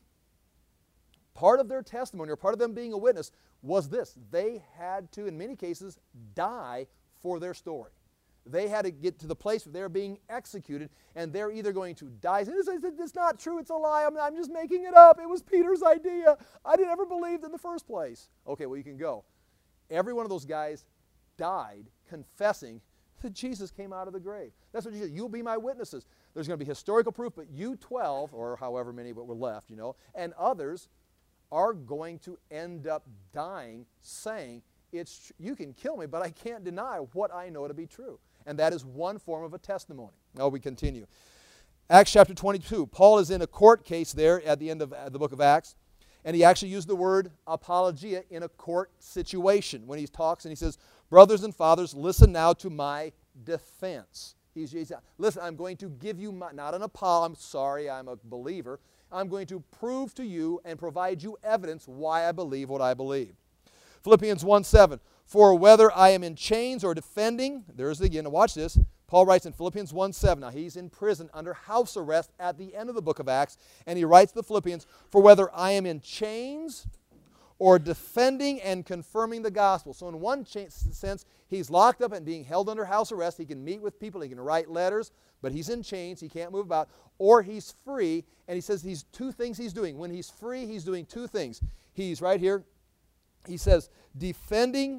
Part of their testimony, or part of them being a witness, was this. They had to, in many cases, die for their story. They had to get to the place where they're being executed, and they're either going to die. It's not true. It's a lie. I'm just making it up. It was Peter's idea. I never believed in the first place. Okay, well, you can go. Every one of those guys died confessing that Jesus came out of the grave. That's what Jesus said. You'll be my witnesses. There's going to be historical proof, but you 12, or however many but were left, and others are going to end up dying saying, you can kill me, but I can't deny what I know to be true. And that is one form of a testimony. Now we continue. Acts chapter 22. Paul is in a court case there at the end of the book of Acts. And he actually used the word apologia in a court situation when he talks and he says, brothers and fathers, listen now to my defense. He's listen, I'm going to give you not an apology. I'm sorry, I'm a believer. I'm going to prove to you and provide you evidence why I believe what I believe. Philippians 1:7, for whether I am in chains or defending, there's again, watch this, Paul writes in Philippians 1:7, now he's in prison under house arrest at the end of the book of Acts, and he writes to the Philippians, for whether I am in chains or defending and confirming the gospel. So in one sense, he's locked up and being held under house arrest. He can meet with people, he can write letters, but he's in chains, he can't move about. Or he's free, and he says these two things he's doing. When he's free, he's doing two things. He's right here. He says, defending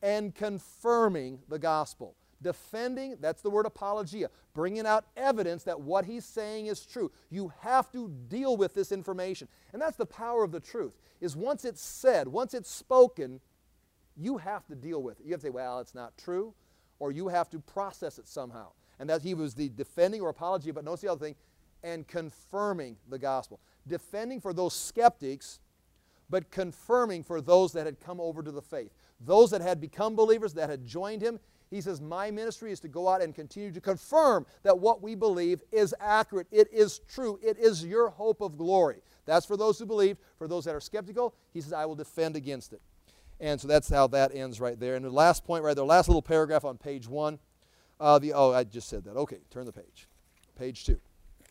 and confirming the gospel. Defending, that's the word apologia, bringing out evidence that what he's saying is true. You have to deal with this information. And that's the power of the truth, is once it's said, once it's spoken, you have to deal with it. You have to say, well, it's not true, or you have to process it somehow. And that he was the defending or apologia, but notice the other thing, and confirming the gospel. Defending for those skeptics, but confirming for those that had come over to the faith. Those that had become believers, that had joined him, he says, my ministry is to go out and continue to confirm that what we believe is accurate. It is true. It is your hope of glory. That's for those who believe. For those that are skeptical, he says, I will defend against it. And so that's how that ends right there. And the last point right there, last little paragraph on page 1. I just said that. Okay, turn the page. Page 2.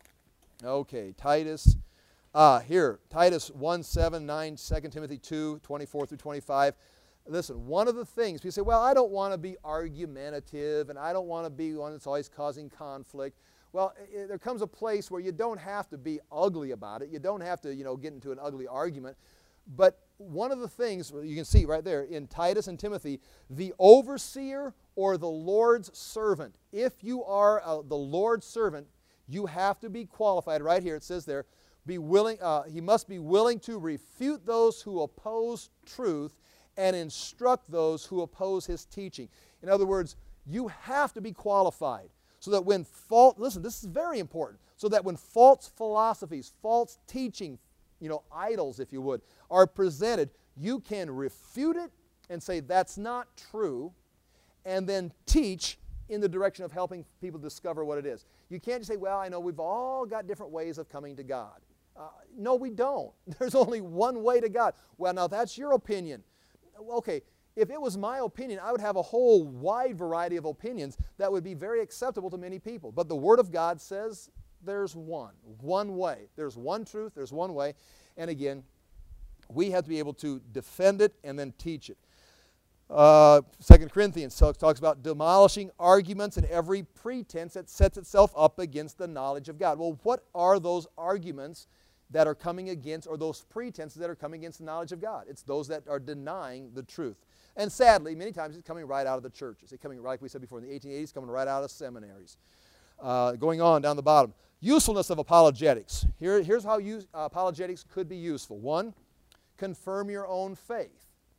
Okay, Titus. Here, Titus 1:7, 9, 2 Timothy 2, 24 through 25. Listen, one of the things, people say, well, I don't want to be argumentative, and I don't want to be one that's always causing conflict. Well, there comes a place where you don't have to be ugly about it. You don't have to, get into an ugly argument. But one of the things, you can see right there in Titus and Timothy, the overseer or the Lord's servant. If you are the Lord's servant, you have to be qualified. Right here it says there, he must be willing to refute those who oppose truth and instruct those who oppose his teaching. In other words, you have to be qualified so that when listen, this is very important, so that when false philosophies, false teaching, idols, if you would, are presented, you can refute it and say that's not true, and then teach in the direction of helping people discover what it is. You can't just say, well, I know we've all got different ways of coming to God. No, we don't. There's only one way to God. Well, now that's your opinion. Okay, if it was my opinion, I would have a whole wide variety of opinions that would be very acceptable to many people. But the Word of God says there's one way. There's one truth, there's one way. And again, we have to be able to defend it and then teach it. 2 Corinthians talks about demolishing arguments and every pretense that sets itself up against the knowledge of God. Well, what are those arguments that are coming against, or those pretenses that are coming against the knowledge of God? It's those that are denying the truth. And sadly, many times it's coming right out of the churches. It's coming, like we said before, in the 1880s, coming right out of seminaries. Going on down the bottom. Usefulness of apologetics. Here's how apologetics could be useful. 1, confirm your own faith.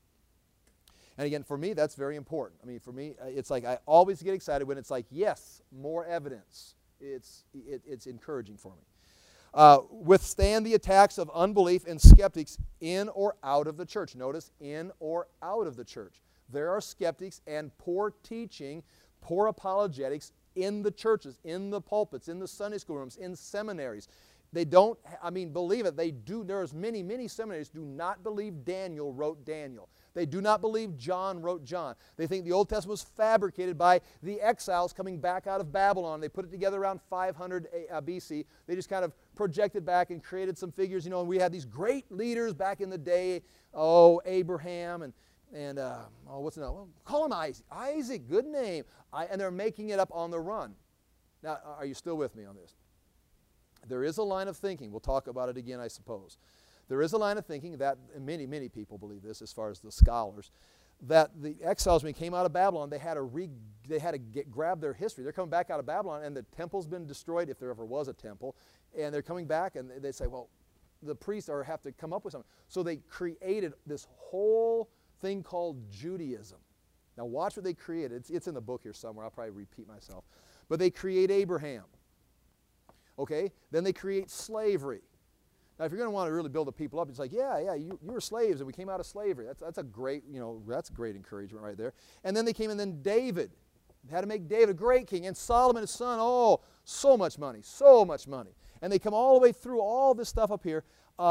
And again, for me, that's very important. I mean, for me, it's like I always get excited when it's like, yes, more evidence. It's encouraging for me. Withstand the attacks of unbelief and skeptics in or out of the church. Notice, in or out of the church. There are skeptics and poor teaching, poor apologetics in the churches, in the pulpits, in the Sunday school rooms, in seminaries. They don't, believe it, they do. There's many seminaries do not believe Daniel wrote Daniel. They do not believe John wrote John. They think the Old Testament was fabricated by the exiles coming back out of Babylon. They put it together around 500 BC. They just kind of projected back and created some figures, and we had these great leaders back in the day, Abraham and what's another? Well, call him Isaac. Isaac, good name. And they're making it up on the run. Now, are you still with me on this? There is a line of thinking. We'll talk about it again, I suppose. There is a line of thinking that, and many people believe this as far as the scholars, that the exiles, when they came out of Babylon, they had to grab their history. They're coming back out of Babylon, and the temple's been destroyed, if there ever was a temple, and they're coming back, and they say, well, the priests have to come up with something. So they created this whole thing called Judaism. Now watch what they created. It's in the book here somewhere. I'll probably repeat myself. But they create Abraham. Okay? Then they create slavery. Now, if you're going to want to really build the people up, it's like, you were slaves and we came out of slavery. That's a great, that's great encouragement right there. And then they came, and then David. Had to make David a great king. And Solomon, his son, so much money. And they come all the way through all this stuff up here.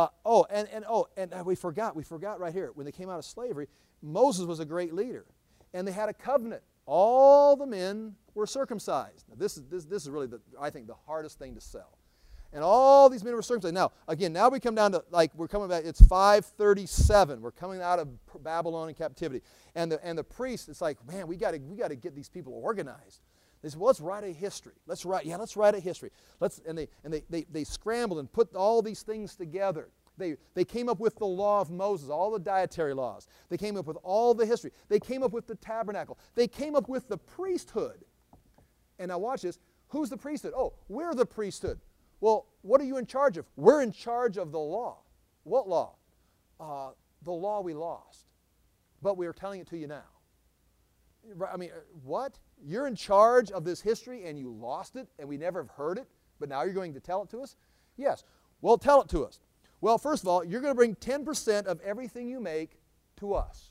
And we forgot right here. When they came out of slavery, Moses was a great leader. And they had a covenant. All the men were circumcised. Now, this is really, I think, the hardest thing to sell. And all these men were circumcised. Now we come down to, we're coming back, it's 537. We're coming out of Babylonian captivity. And the priest, it's like, man, we got to get these people organized. They said, well, let's write a history. Let's write a history. And they scrambled and put all these things together. They came up with the law of Moses, all the dietary laws. They came up with all the history. They came up with the tabernacle. They came up with the priesthood. And now watch this. Who's the priesthood? Oh, we're the priesthood. Well, what are you in charge of? We're in charge of the law. What law? The law we lost. But we are telling it to you now. I mean, what? You're in charge of this history and you lost it and we never have heard it, but now you're going to tell it to us? Yes. Well, tell it to us. Well, first of all, you're going to bring 10% of everything you make to us.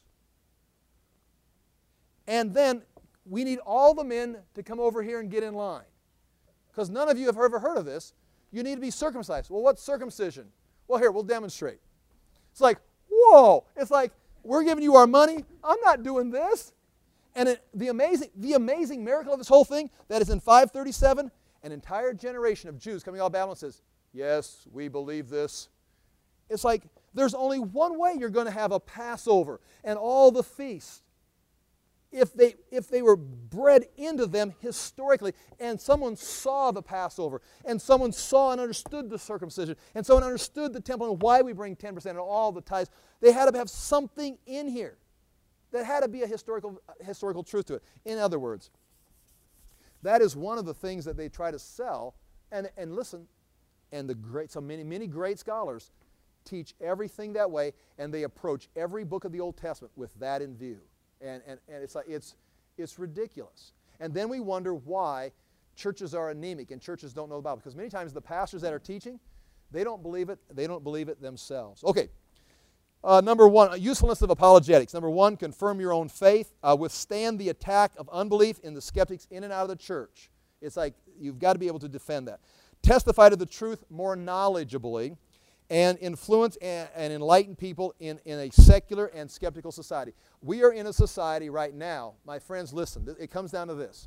And then we need all the men to come over here and get in line. Because none of you have ever heard of this. You need to be circumcised. Well, what's circumcision? Well, here, we'll demonstrate. It's like, whoa. It's like, we're giving you our money. I'm not doing this. And the amazing miracle of this whole thing, that is in 537, an entire generation of Jews coming out of Babylon says, yes, we believe this. It's like, there's only one way you're going to have a Passover and all the feasts. If they were bred into them historically, and someone saw the Passover, and someone saw and understood the circumcision, and someone understood the temple and why we bring 10% and all the tithes, they had to have something in here. There had to be a historical truth to it. In other words, that is one of the things that they try to sell. And listen, and many great scholars teach everything that way, and they approach every book of the Old Testament with that in view. And it's like it's ridiculous. And then we wonder why churches are anemic and churches don't know the Bible. Because many times the pastors that are teaching, they don't believe it. They don't believe it themselves. Okay. Number one, usefulness of apologetics. Number one, confirm your own faith. Withstand the attack of unbelief in the skeptics in and out of the church. It's like you've got to be able to defend that. Testify to the truth more knowledgeably and influence and enlighten people in a secular and skeptical society. We are in a society right now, my friends, listen, it comes down to this.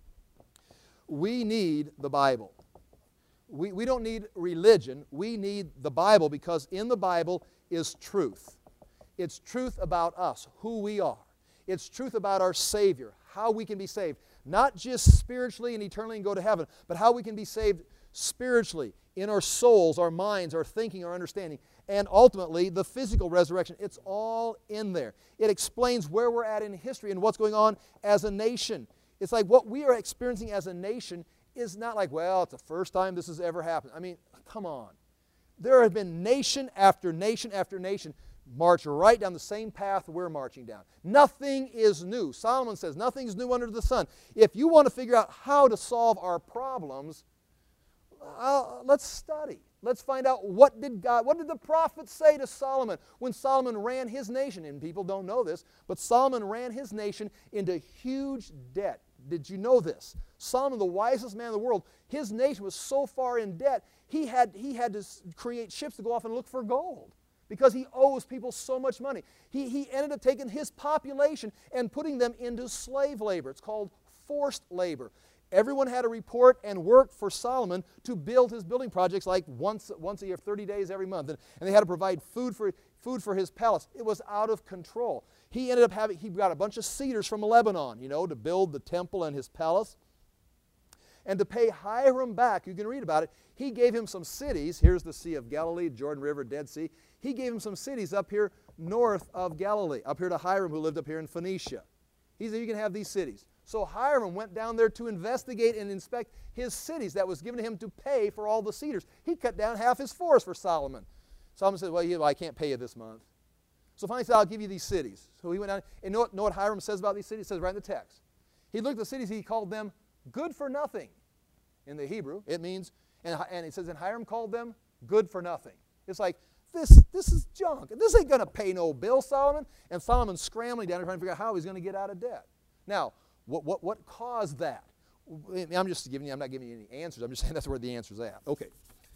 We need the Bible. We don't need religion. We need the Bible because in the Bible is truth. It's truth about us, who we are. It's truth about our Savior, how we can be saved. Not just spiritually and eternally and go to heaven, but how we can be saved spiritually in our souls, our minds, our thinking, our understanding, and ultimately the physical resurrection. It's all in there. It explains where we're at in history and what's going on as a nation. It's like what we are experiencing as a nation is not like, well, it's the first time this has ever happened. I mean, come on. There have been nation after nation after nation march right down the same path we're marching down. Nothing is new. Solomon says nothing's new under the sun. If you want to figure out how to solve our problems, let's study. Let's find out what did the prophet say to Solomon when Solomon ran his nation, and people don't know this, but Solomon ran his nation into huge debt. Did you know this? Solomon, the wisest man in the world, his nation was so far in debt, he had to create ships to go off and look for gold because he owes people so much money. He ended up taking his population and putting them into slave labor. It's called forced labor. Everyone had to report and work for Solomon to build his building projects like once a year, 30 days every month. And they had to provide food for his palace. It was out of control. He ended up he got a bunch of cedars from Lebanon, to build the temple and his palace. And to pay Hiram back, you can read about it, he gave him some cities. Here's the Sea of Galilee, Jordan River, Dead Sea. He gave him some cities up here north of Galilee, up here to Hiram who lived up here in Phoenicia. He said, you can have these cities. So Hiram went down there to investigate and inspect his cities that was given to him to pay for all the cedars. He cut down half his forest for Solomon. Solomon said, well, I can't pay you this month. So finally he said, I'll give you these cities. So he went down, and know what Hiram says about these cities? It says right in the text. He looked at the cities, he called them good for nothing. In the Hebrew, it means, and it says, and Hiram called them good for nothing. It's like, this is junk. This ain't going to pay no bill, Solomon. And Solomon's scrambling down there trying to figure out how he's going to get out of debt. Now, what caused that? I'm not giving you any answers. I'm just saying that's where the answer's at. Okay.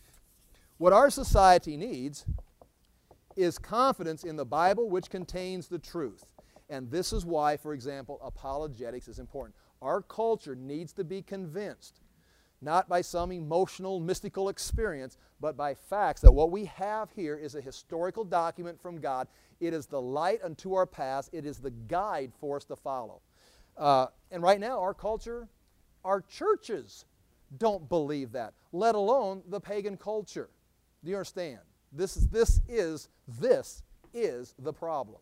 What our society needs is confidence in the Bible, which contains the truth. And this is why, for example, apologetics is important. Our culture needs to be convinced, not by some emotional, mystical experience, but by facts that what we have here is a historical document from God. It is the light unto our paths. It is the guide for us to follow. And right now, our culture, our churches don't believe that, let alone the pagan culture. Do you understand? This is the problem.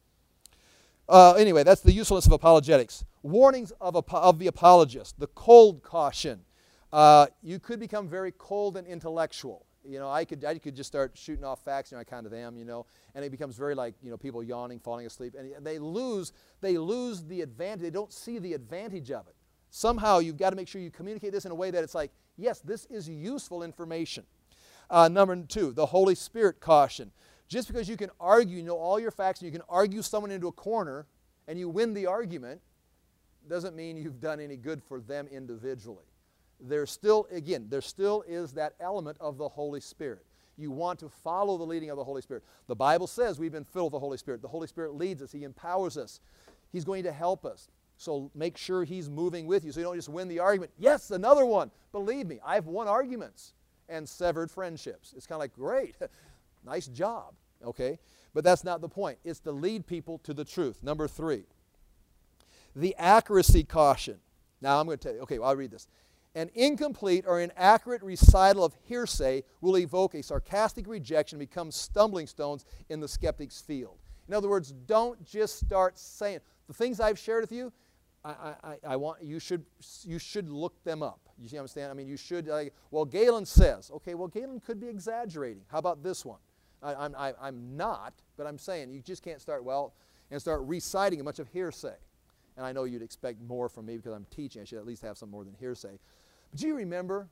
Anyway, that's the usefulness of apologetics. Warnings of the apologist. The cold caution. You could become very cold and intellectual. You know, I could just start shooting off facts. You know, I kind of am. You know, and it becomes very like, you know, people yawning, falling asleep, and they lose the advantage. They don't see the advantage of it. Somehow you've got to make sure you communicate this in a way that it's like, yes, this is useful information. Number 2, the Holy Spirit caution. Just because you can argue, you know all your facts, and you can argue someone into a corner, and you win the argument, doesn't mean you've done any good for them individually. There still is that element of the Holy Spirit. You want to follow the leading of the Holy Spirit. The Bible says we've been filled with the Holy Spirit. The Holy Spirit leads us. He empowers us. He's going to help us. So make sure He's moving with you so you don't just win the argument. Yes, another one. Believe me, I've won arguments and severed friendships. It's kind of like, great, nice job, okay? But that's not the point. It's to lead people to the truth. Number 3, the accuracy caution. Now I'm going to tell you, okay, well, I'll read this. An incomplete or inaccurate recital of hearsay will evoke a sarcastic rejection and become stumbling stones in the skeptic's field. In other words, don't just start saying, the things I've shared with you, I want you should look them up. You see what I'm saying? I mean, you should, well, Galen says. Okay, well, Galen could be exaggerating. How about this one? I'm not, but I'm saying you just can't start, and start reciting a bunch of hearsay. And I know you'd expect more from me because I'm teaching. I should at least have some more than hearsay. But do you remember?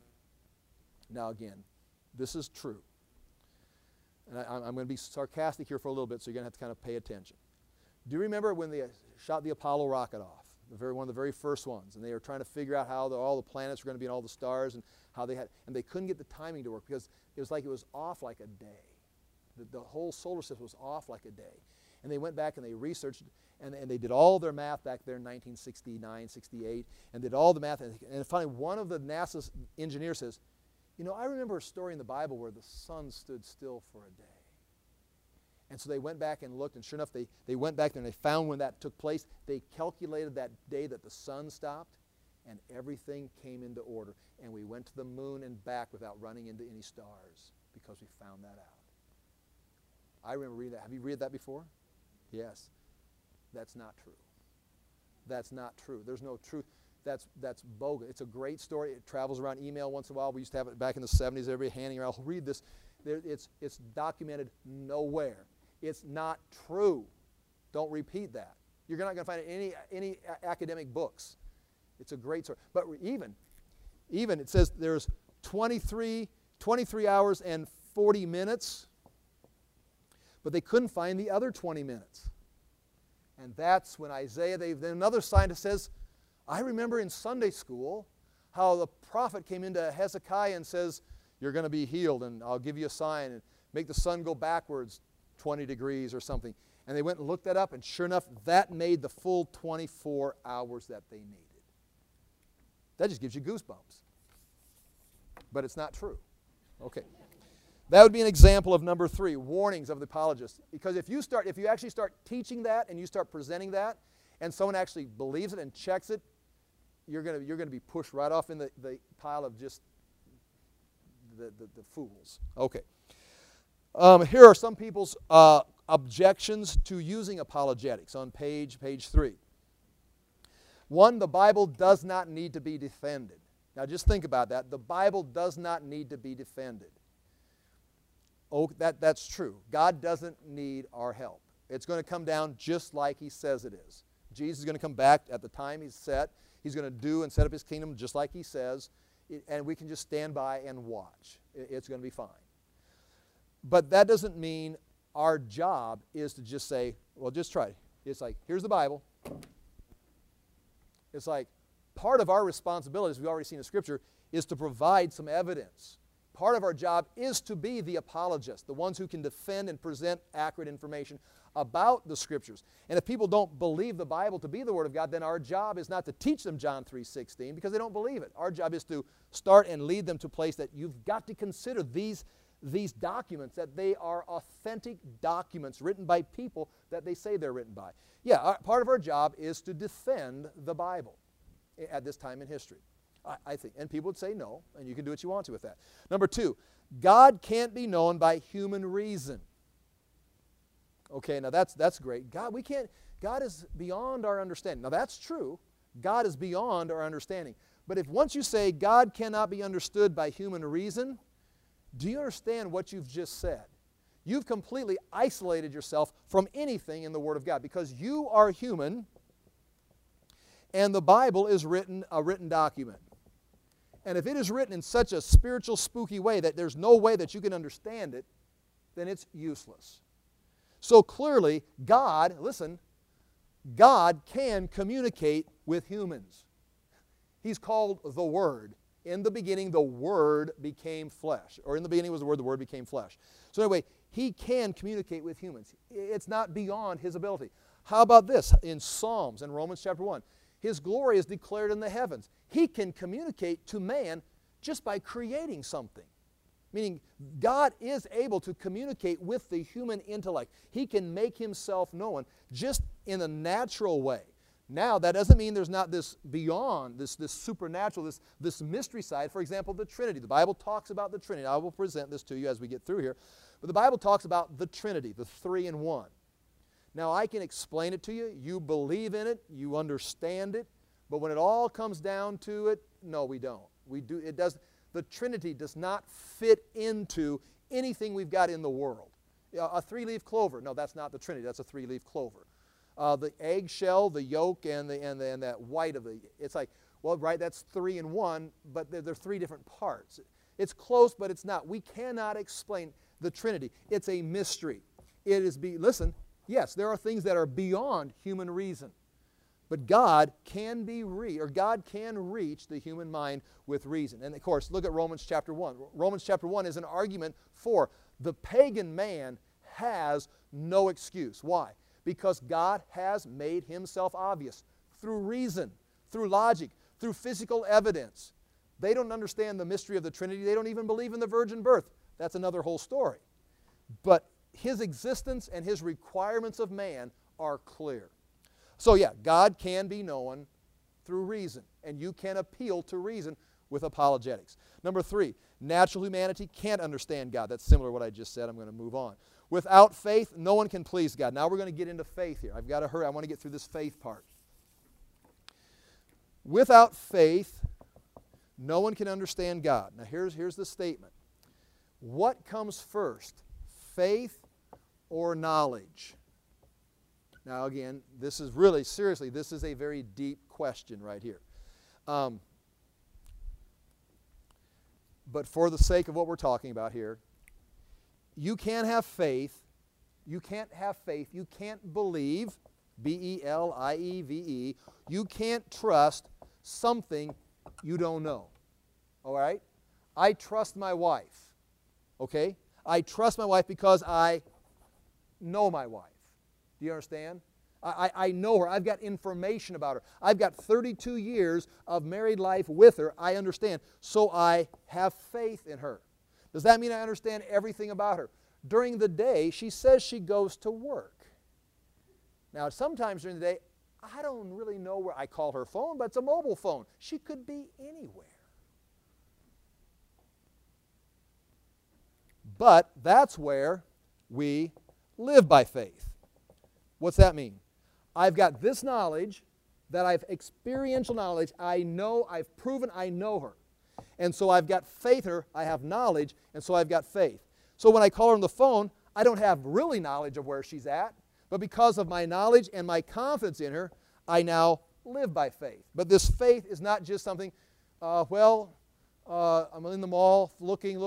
Now again, this is true. And I'm going to be sarcastic here for a little bit, so you're going to have to kind of pay attention. Do you remember when they shot the Apollo rocket off? One of the very first ones. And they were trying to figure out how all the planets were going to be and all the stars and how and they couldn't get the timing to work because it was off like a day. The whole solar system was off like a day. And they went back and they researched and they did all their math back there in 1969, 68, and did all the math. And finally, one of the NASA engineers says, you know, I remember a story in the Bible where the sun stood still for a day. And so they went back and looked, and sure enough, they went back there and they found when that took place. They calculated that day that the sun stopped, and everything came into order. And we went to the moon and back without running into any stars because we found that out. I remember reading that. Have you read that before? Yes. That's not true. That's not true. There's no truth. That's bogus. It's a great story. It travels around email once in a while. We used to have it back in the 70s. Everybody handing around, read this. It's documented nowhere. It's not true. Don't repeat that. You're not going to find it in any academic books. It's a great story. But even it says there's 23 hours and 40 minutes, but they couldn't find the other 20 minutes. And that's when Isaiah, then another scientist says, I remember in Sunday school how the prophet came into Hezekiah and says, you're going to be healed and I'll give you a sign and make the sun go backwards 20 degrees or something. And they went and looked that up, and sure enough, that made the full 24 hours that they needed. That just gives you goosebumps. But it's not true. Okay. That would be an example of number 3, warnings of the apologist. Because if you actually start teaching that and you start presenting that, and someone actually believes it and checks it, you're going to be pushed right off in the pile of just the fools. Okay. Here are some people's objections to using apologetics on page 3. 1, the Bible does not need to be defended. Now just think about that. The Bible does not need to be defended. Oh, that's true. God doesn't need our help. It's going to come down just like He says it is. Jesus is going to come back at the time He's set. He's going to do and set up His kingdom just like He says. And we can just stand by and watch. It's going to be fine. But that doesn't mean our job is to just say, well, just try. It's like, here's the Bible. It's like part of our responsibility, as we've already seen in Scripture, is to provide some evidence. Part of our job is to be the apologist, the ones who can defend and present accurate information about the Scriptures. And if people don't believe the Bible to be the Word of God, then our job is not to teach them John 3:16 because they don't believe it. Our job is to start and lead them to a place that you've got to consider these documents, that they are authentic documents written by people that they say they're written by. Yeah, part of our job is to defend the Bible at this time in history. I think. And people would say no, and you can do what you want to with that. Number two, God can't be known by human reason. Okay, now that's great. God is beyond our understanding. Now that's true. God is beyond our understanding. But if once you say God cannot be understood by human reason, do you understand what you've just said? You've completely isolated yourself from anything in the Word of God because you are human and the Bible is a written document. And if it is written in such a spiritual, spooky way that there's no way that you can understand it, then it's useless. So clearly, God can communicate with humans. He's called the Word. In the beginning, the Word became flesh. Or in the beginning was the Word became flesh. So anyway, He can communicate with humans. It's not beyond His ability. How about this? In Psalms, in Romans chapter 1, His glory is declared in the heavens. He can communicate to man just by creating something. Meaning, God is able to communicate with the human intellect. He can make Himself known just in a natural way. Now, that doesn't mean there's not this beyond, this supernatural, this mystery side. For example, the Trinity. The Bible talks about the Trinity. I will present this to you as we get through here. But the Bible talks about the Trinity, the 3 in 1. Now, I can explain it to you. You believe in it. You understand it. But when it all comes down to it, no, we don't. The Trinity does not fit into anything we've got in the world. A 3-leaf clover. No, that's not the Trinity. That's a 3-leaf clover. The eggshell, the yolk, and that white of the, it's like, well, right, that's 3 in 1, but they're 3 different parts. It's close, but it's not. We cannot explain the Trinity. It's a mystery. Listen, yes, there are things that are beyond human reason, but God can reach the human mind with reason. And of course, look at Romans chapter 1. Romans chapter 1 is an argument for the pagan man has no excuse. Why? Because God has made Himself obvious through reason, through logic, through physical evidence. They don't understand the mystery of the Trinity. They don't even believe in the virgin birth. That's another whole story. But His existence and His requirements of man are clear. So yeah, God can be known through reason, and you can appeal to reason with apologetics. Number 3, natural humanity can't understand God. That's similar to what I just said. I'm going to move on. Without faith, no one can please God. Now we're going to get into faith here. I've got to hurry. I want to get through this faith part. Without faith, no one can understand God. Now here's the statement. What comes first, faith or knowledge? Now again, this is really, seriously, this is a very deep question right here. But for the sake of what we're talking about here, you can't have faith. You can't have faith. You can't believe, B-E-L-I-E-V-E. You can't trust something you don't know. All right? I trust my wife. Okay? I trust my wife because I know my wife. Do you understand? I know her. I've got information about her. I've got 32 years of married life with her. I understand. So I have faith in her. Does that mean I understand everything about her? During the day, she says she goes to work. Now, sometimes during the day, I don't really know where I call her phone, but it's a mobile phone. She could be anywhere. But that's where we live by faith. What's that mean? I've got this knowledge, that I've experiential knowledge. I know, I've proven I know her. And so I've got faith in her, I have knowledge, and so I've got faith. So when I call her on the phone, I don't have really knowledge of where she's at, but because of my knowledge and my confidence in her, I now live by faith. But this faith is not just something, I'm in the mall looking.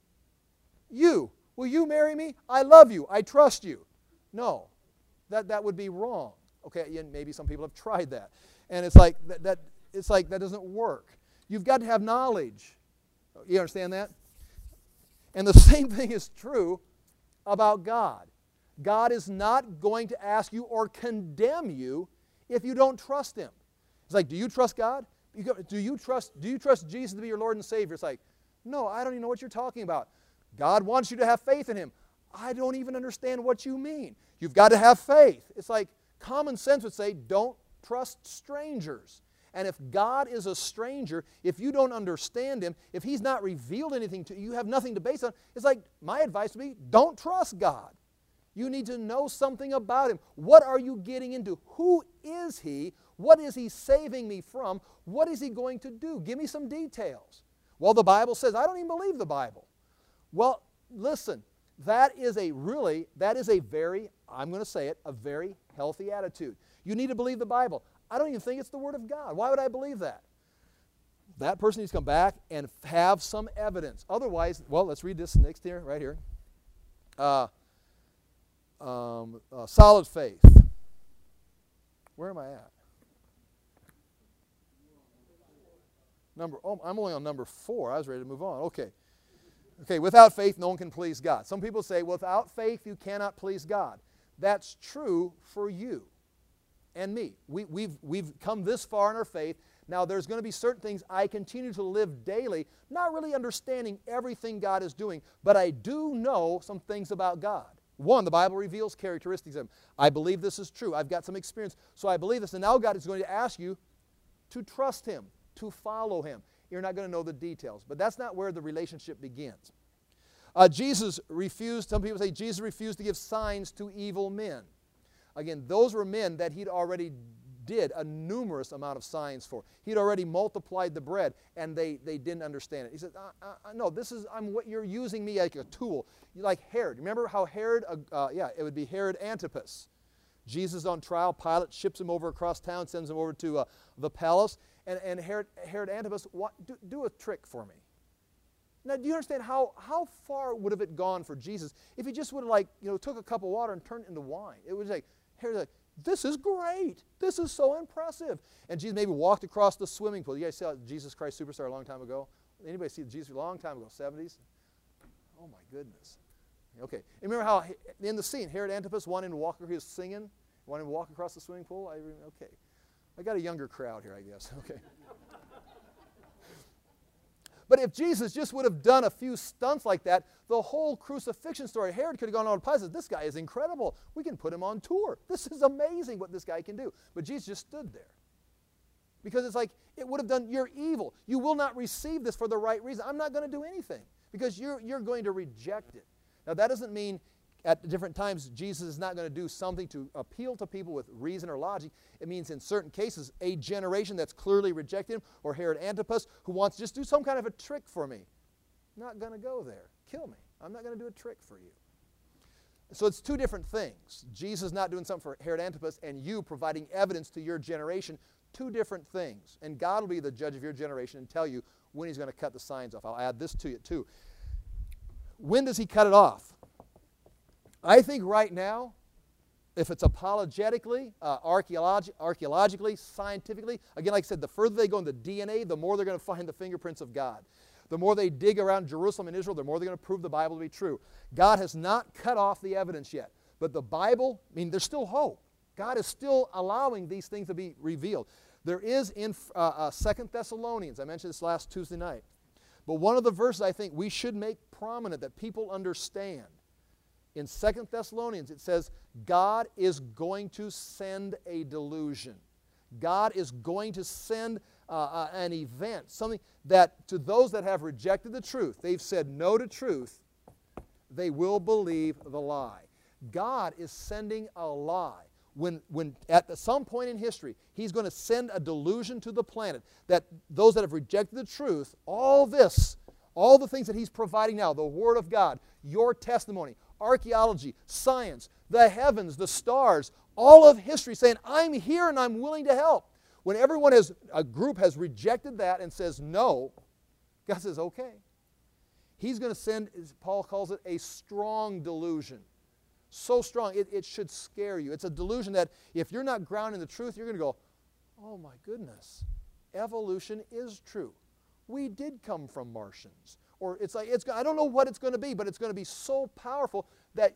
Will you marry me? I love you. I trust you. No, that would be wrong. Okay, and maybe some people have tried that. And it's like that doesn't work. You've got to have knowledge. You understand that? And the same thing is true about God. God is not going to ask you or condemn you if you don't trust Him. It's like, do you trust God? Do you trust Jesus to be your Lord and Savior? It's like, no, I don't even know what you're talking about. God wants you to have faith in Him. I don't even understand what you mean. You've got to have faith. It's like common sense would say, don't trust strangers. And if God is a stranger, if you don't understand Him, if He's not revealed anything to you, you have nothing to base on, it's like my advice would be, don't trust God. You need to know something about Him. What are you getting into? Who is He? What is He saving me from? What is He going to do? Give me some details. Well, the Bible says, I don't even believe the Bible. Well, listen, that is a very, I'm going to say it, a very healthy attitude. You need to believe the Bible. I don't even think it's the Word of God. Why would I believe that? That person needs to come back and have some evidence. Otherwise, well, let's read this next here, right here. Solid faith. Where am I at? I'm only on number 4. I was ready to move on. Okay, without faith, no one can please God. Some people say, without faith, you cannot please God. That's true for you and me. We've come this far in our faith. Now, there's going to be certain things I continue to live daily, not really understanding everything God is doing, but I do know some things about God. One, the Bible reveals characteristics of Him. I believe this is true. I've got some experience, so I believe this. And now God is going to ask you to trust Him, to follow Him. You're not going to know the details, but that's not where the relationship begins. Jesus refused, some people say Jesus refused to give signs to evil men. Again, those were men that He'd already did a numerous amount of signs for. He'd already multiplied the bread, and they didn't understand it. He said, no, what you're using me like a tool. Like Herod. Remember how Herod, it would be Herod Antipas. Jesus on trial, Pilate ships him over across town, sends him over to the palace, and Herod Antipas, do a trick for me. Now, do you understand how far would have it gone for Jesus if He just would have took a cup of water and turned it into wine? It was like, Herod's like, this is great. This is so impressive. And Jesus maybe walked across the swimming pool. You guys saw Jesus Christ Superstar a long time ago? Anybody see Jesus a long time ago, 70s? Oh my goodness. Okay. And remember how in the scene, Herod Antipas wanted to walk, he was singing, wanted to walk across the swimming pool? Okay. I got a younger crowd here, I guess. Okay. But if Jesus just would have done a few stunts like that, the whole crucifixion story, Herod could have gone on to Pilate, this guy is incredible. We can put him on tour. This is amazing what this guy can do. But Jesus just stood there. Because it's like, it would have done, you're evil. You will not receive this for the right reason. I'm not going to do anything because you're going to reject it. Now, that doesn't mean at different times Jesus is not going to do something to appeal to people with reason or logic. It means in certain cases, a generation that's clearly rejected Him, or Herod Antipas, who wants to just do some kind of a trick for me. Not going to go there. Kill me. I'm not going to do a trick for you. So it's two different things. Jesus not doing something for Herod Antipas, and you providing evidence to your generation. Two different things. And God will be the judge of your generation and tell you when He's going to cut the signs off. I'll add this to you too. When does He cut it off? I think right now, if it's apologetically, archaeologically, scientifically, again, like I said, the further they go in the DNA, the more they're going to find the fingerprints of God. The more they dig around Jerusalem and Israel, the more they're going to prove the Bible to be true. God has not cut off the evidence yet. But the Bible, there's still hope. God is still allowing these things to be revealed. There is in 2 Thessalonians, I mentioned this last Tuesday night, but one of the verses I think we should make prominent that people understand. In 2 Thessalonians, it says, God is going to send a delusion. God is going to send an event, something that to those that have rejected the truth, they've said no to truth, they will believe the lie. God is sending a lie. When at some point in history, He's going to send a delusion to the planet that those that have rejected the truth, all the things that He's providing now, the Word of God, your testimony, archaeology, science, the heavens, the stars, all of history saying, I'm here and I'm willing to help. When a group has rejected that and says no, God says, okay. He's going to send, as Paul calls it, a strong delusion. So strong, it should scare you. It's a delusion that if you're not grounded in the truth, you're going to go, oh my goodness, evolution is true. We did come from Martians. Or it's like, I don't know what it's going to be, but it's going to be so powerful that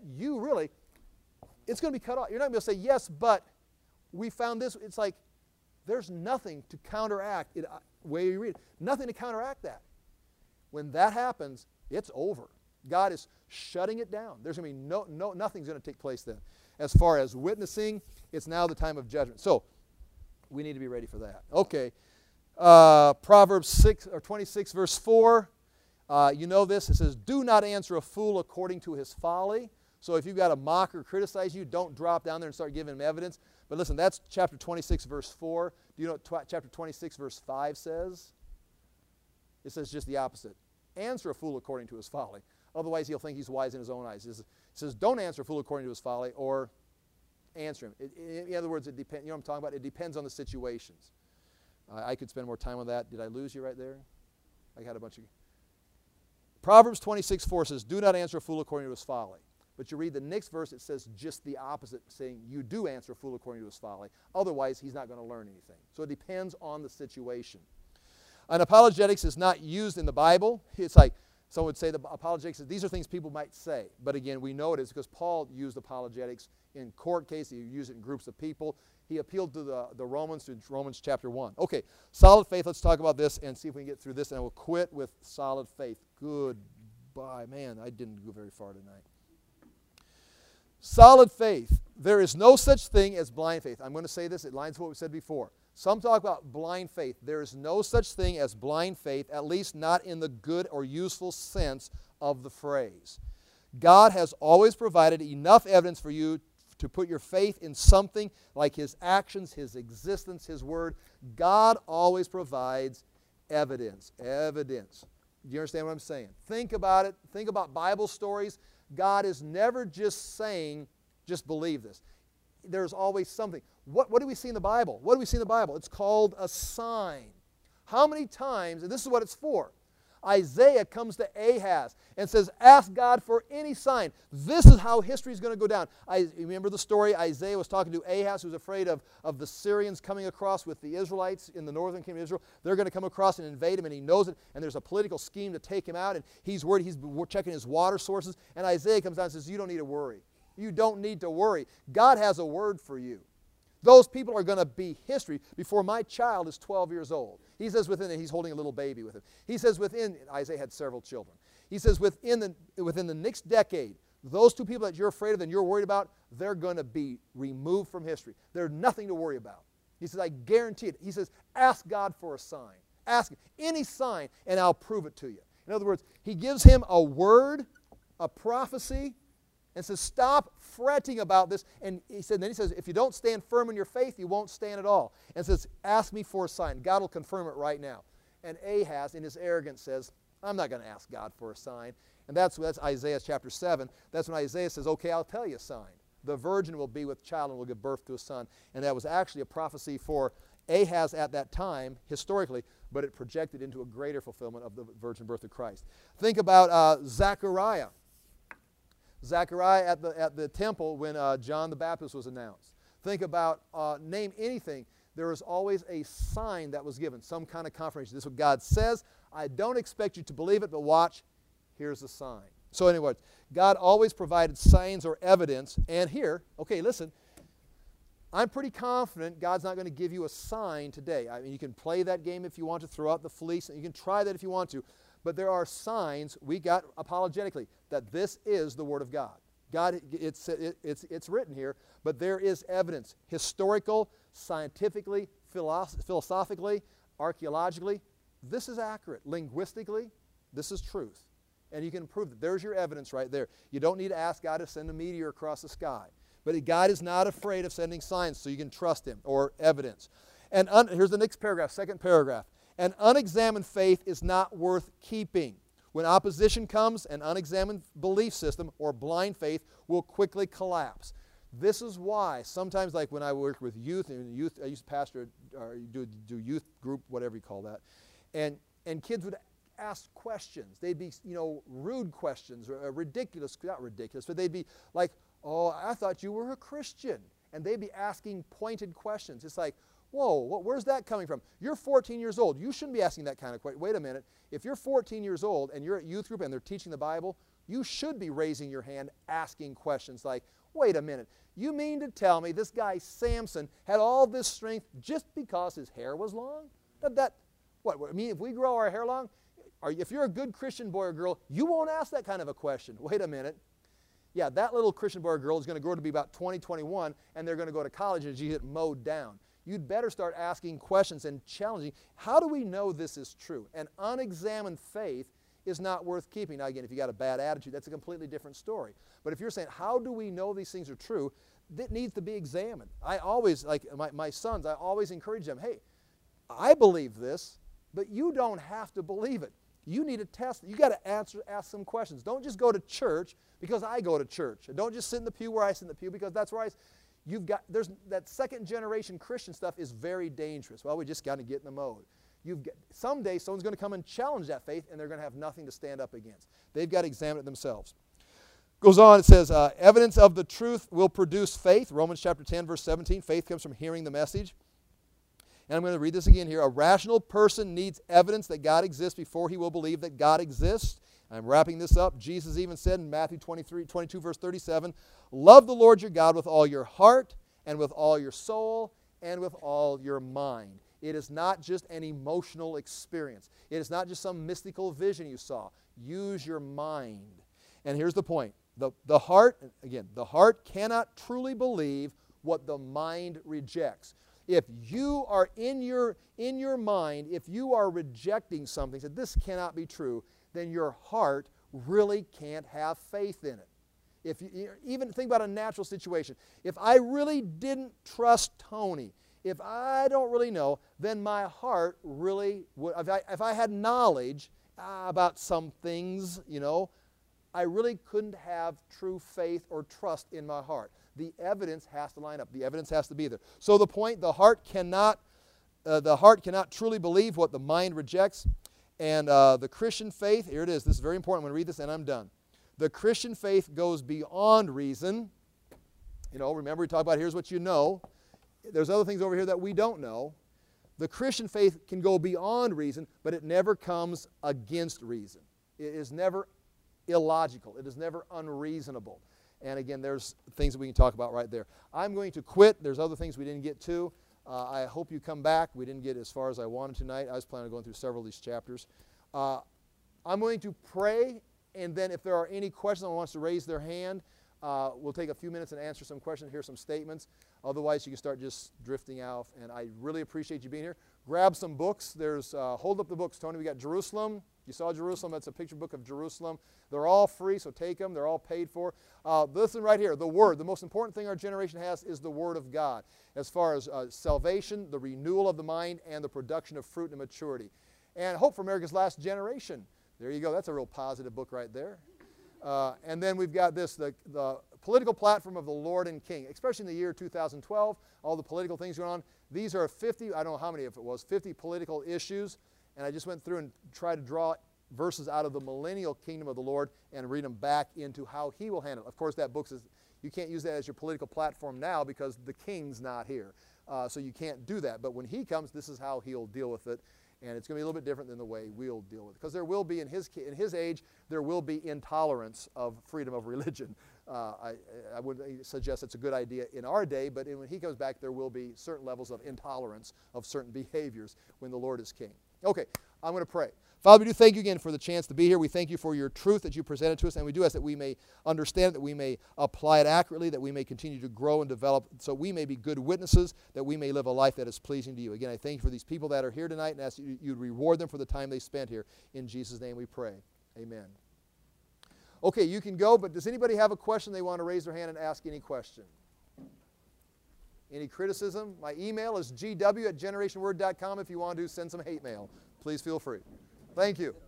it's going to be cut off. You're not going to say, yes, but we found this. It's like, there's nothing to counteract it. Way you read it, nothing to counteract that. When that happens, it's over. God is shutting it down. There's going to be nothing's going to take place then. As far as witnessing, it's now the time of judgment. So, We need to be ready for that. Okay. Proverbs 26, verse 4. You know this. It says, do not answer a fool according to his folly. So if you've got a mock or criticize you, don't drop down there and start giving him evidence. But listen, that's chapter 26, verse 4. Do you know what chapter 26, verse 5 says? It says just the opposite. Answer a fool according to his folly. Otherwise, he'll think he's wise in his own eyes. It says, don't answer a fool according to his folly, or answer him. In other words, it depends. You know what I'm talking about? It depends on the situations. I could spend more time on that. Did I lose you right there? I had a bunch of... Proverbs 26, 4 says, do not answer a fool according to his folly. But you read the next verse, it says just the opposite, saying you do answer a fool according to his folly. Otherwise, he's not going to learn anything. So it depends on the situation. And apologetics is not used in the Bible. It's like someone would say the apologetics, these are things people might say. But again, we know it is because Paul used apologetics in court cases. He used it in groups of people. He appealed to the Romans through Romans chapter 1. Okay, solid faith. Let's talk about this and see if we can get through this. And we'll quit with solid faith. Goodbye. Man, I didn't go very far tonight. Solid faith. There is no such thing as blind faith. I'm going to say this. It lines with what we said before. Some talk about blind faith. There is no such thing as blind faith, at least not in the good or useful sense of the phrase. God has always provided enough evidence for you to put your faith in something like His actions, His existence, His Word. God always provides evidence. Evidence. Do you understand what I'm saying? Think about it. Think about Bible stories. God is never just saying, just believe this. There's always something. What do we see in the Bible? What do we see in the Bible? It's called a sign. How many times, and this is what it's for, Isaiah comes to Ahaz and says, ask God for any sign. This is how history is going to go down. You remember the story? Isaiah was talking to Ahaz, who was afraid of the Syrians coming across with the Israelites in the northern kingdom of Israel. They're going to come across and invade him, and he knows it, and there's a political scheme to take him out, and he's worried. He's checking his water sources, and Isaiah comes down and says, you don't need to worry. You don't need to worry. God has a word for you. Those people are going to be history before my child is 12 years old. He says he's holding a little baby with him. He says Isaiah had several children. He says within the next decade, those two people that you're afraid of and you're worried about, they're going to be removed from history. They're nothing to worry about. He says, I guarantee it. He says, ask God for a sign. Ask any sign, and I'll prove it to you. In other words, he gives him a word, a prophecy, and says, stop fretting about this. And then he says, if you don't stand firm in your faith, you won't stand at all. And says, ask me for a sign. God will confirm it right now. And Ahaz, in his arrogance, says, I'm not going to ask God for a sign. And that's Isaiah chapter 7. That's when Isaiah says, okay, I'll tell you a sign. The virgin will be with child and will give birth to a son. And that was actually a prophecy for Ahaz at that time, historically, but it projected into a greater fulfillment of the virgin birth of Christ. Think about Zechariah. Zechariah at the temple when John the Baptist was announced. Think about, name anything. There was always a sign that was given, some kind of confirmation. This is what God says. I don't expect you to believe it, but watch. Here's the sign. So anyway, God always provided signs or evidence. And here, okay, listen, I'm pretty confident God's not going to give you a sign today. I mean, you can play that game if you want to, throw out the fleece, and you can try that if you want to. But there are signs we got apologetically that this is the Word of God. God, it's written here, but there is evidence, historical, scientifically, philosophically, archaeologically. This is accurate. Linguistically, this is truth. And you can prove that. There's your evidence right there. You don't need to ask God to send a meteor across the sky. But God is not afraid of sending signs, so you can trust Him, or evidence. And here's the next paragraph, second paragraph. An unexamined faith is not worth keeping. When opposition comes, an unexamined belief system or blind faith will quickly collapse. This is why sometimes, like when I work with youth, I used to pastor or do youth group, whatever you call that, and kids would ask questions. They'd be, rude questions, or ridiculous, not ridiculous, but they'd be like, oh, I thought you were a Christian. And they'd be asking pointed questions. It's like, whoa, where's that coming from? You're 14 years old. You shouldn't be asking that kind of question. Wait a minute. If you're 14 years old and you're at youth group and they're teaching the Bible, you should be raising your hand asking questions like, wait a minute. You mean to tell me this guy Samson had all this strength just because his hair was long? If we grow our hair long, if you're a good Christian boy or girl, you won't ask that kind of a question. Wait a minute. Yeah, that little Christian boy or girl is going to grow to be about 20, 21, and they're going to go to college and get mowed down. you'd better start asking questions and challenging. How do we know this is true? An unexamined faith is not worth keeping. Now again, if you got a bad attitude, that's a completely different story. But if you're saying, how do we know these things are true? That needs to be examined. I always, like my sons, I always encourage them, hey, I believe this, but you don't have to believe it. You need to test it. You got to ask some questions. Don't just go to church because I go to church. And don't just sit in the pew where I sit in the pew because that's where there's that second generation Christian stuff is very dangerous. Well, we just got to get in the mode. Someday someone's going to come and challenge that faith, and they're going to have nothing to stand up against. They've got to examine it themselves. Goes on, it says, evidence of the truth will produce faith. Romans chapter 10, verse 17. Faith comes from hearing the message. And I'm going to read this again here. A rational person needs evidence that God exists before he will believe that God exists. I'm wrapping this up. Jesus even said in Matthew 22, verse 37, love the Lord your God with all your heart and with all your soul and with all your mind. It is not just an emotional experience. It is not just some mystical vision you saw. Use your mind. And here's the point. The heart, again, the heart cannot truly believe what the mind rejects. If you are in your mind, if you are rejecting something, that this cannot be true, then your heart really can't have faith in it. If you even think about a natural situation. If I really didn't trust Tony, if I don't really know, then my heart really would, if I had knowledge about some things, I really couldn't have true faith or trust in my heart. The evidence has to line up. The evidence has to be there. So the point, the heart cannot truly believe what the mind rejects. And the Christian faith, here it is. This is very important. I'm going to read this and I'm done. The Christian faith goes beyond reason. Remember we talked about here's what you know. There's other things over here that we don't know. The Christian faith can go beyond reason, but it never comes against reason. It is never illogical. It is never unreasonable. And again, there's things that we can talk about right there. I'm going to quit. There's other things we didn't get to. I hope you come back. We didn't get as far as I wanted tonight. I was planning on going through several of these chapters. I'm going to pray, and then if there are any questions, someone wants to raise their hand, we'll take a few minutes and answer some questions, hear some statements. Otherwise, you can start just drifting out. And I really appreciate you being here. Grab some books. There's hold up the books, Tony. We got Jerusalem. You saw Jerusalem. That's a picture book of Jerusalem. They're all free, so take them. They're all paid for. Listen right here. The Word. The most important thing our generation has is the Word of God. As far as salvation, the renewal of the mind, and the production of fruit and maturity. And Hope for America's Last Generation. There you go. That's a real positive book right there. And then we've got this, the political platform of the Lord and King, especially in the year 2012, all the political things going on. These are 50, I don't know how many if it was, 50 political issues. And I just went through and tried to draw verses out of the millennial kingdom of the Lord and read them back into how he will handle it. Of course, that book says you can't use that as your political platform now because the king's not here. So you can't do that. But when he comes, this is how he'll deal with it. And it's going to be a little bit different than the way we'll deal with it. Because there will be, in his age, there will be intolerance of freedom of religion. I wouldn't suggest it's a good idea in our day, but when he comes back, there will be certain levels of intolerance of certain behaviors when the Lord is king. Okay, I'm going to pray. Father, we do thank you again for the chance to be here. We thank you for your truth that you presented to us, and we do ask that we may understand, that we may apply it accurately, that we may continue to grow and develop, so we may be good witnesses, that we may live a life that is pleasing to you. Again, I thank you for these people that are here tonight, and ask you to reward them for the time they spent here. In Jesus' name we pray. Amen. Okay, you can go, but does anybody have a question they want to raise their hand and ask any question? Any criticism? My email is gw@generationword.com. If you want to send some hate mail, please feel free. Thank you.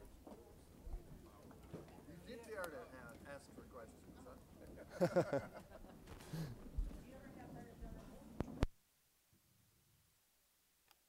You did dare to ask for questions, huh?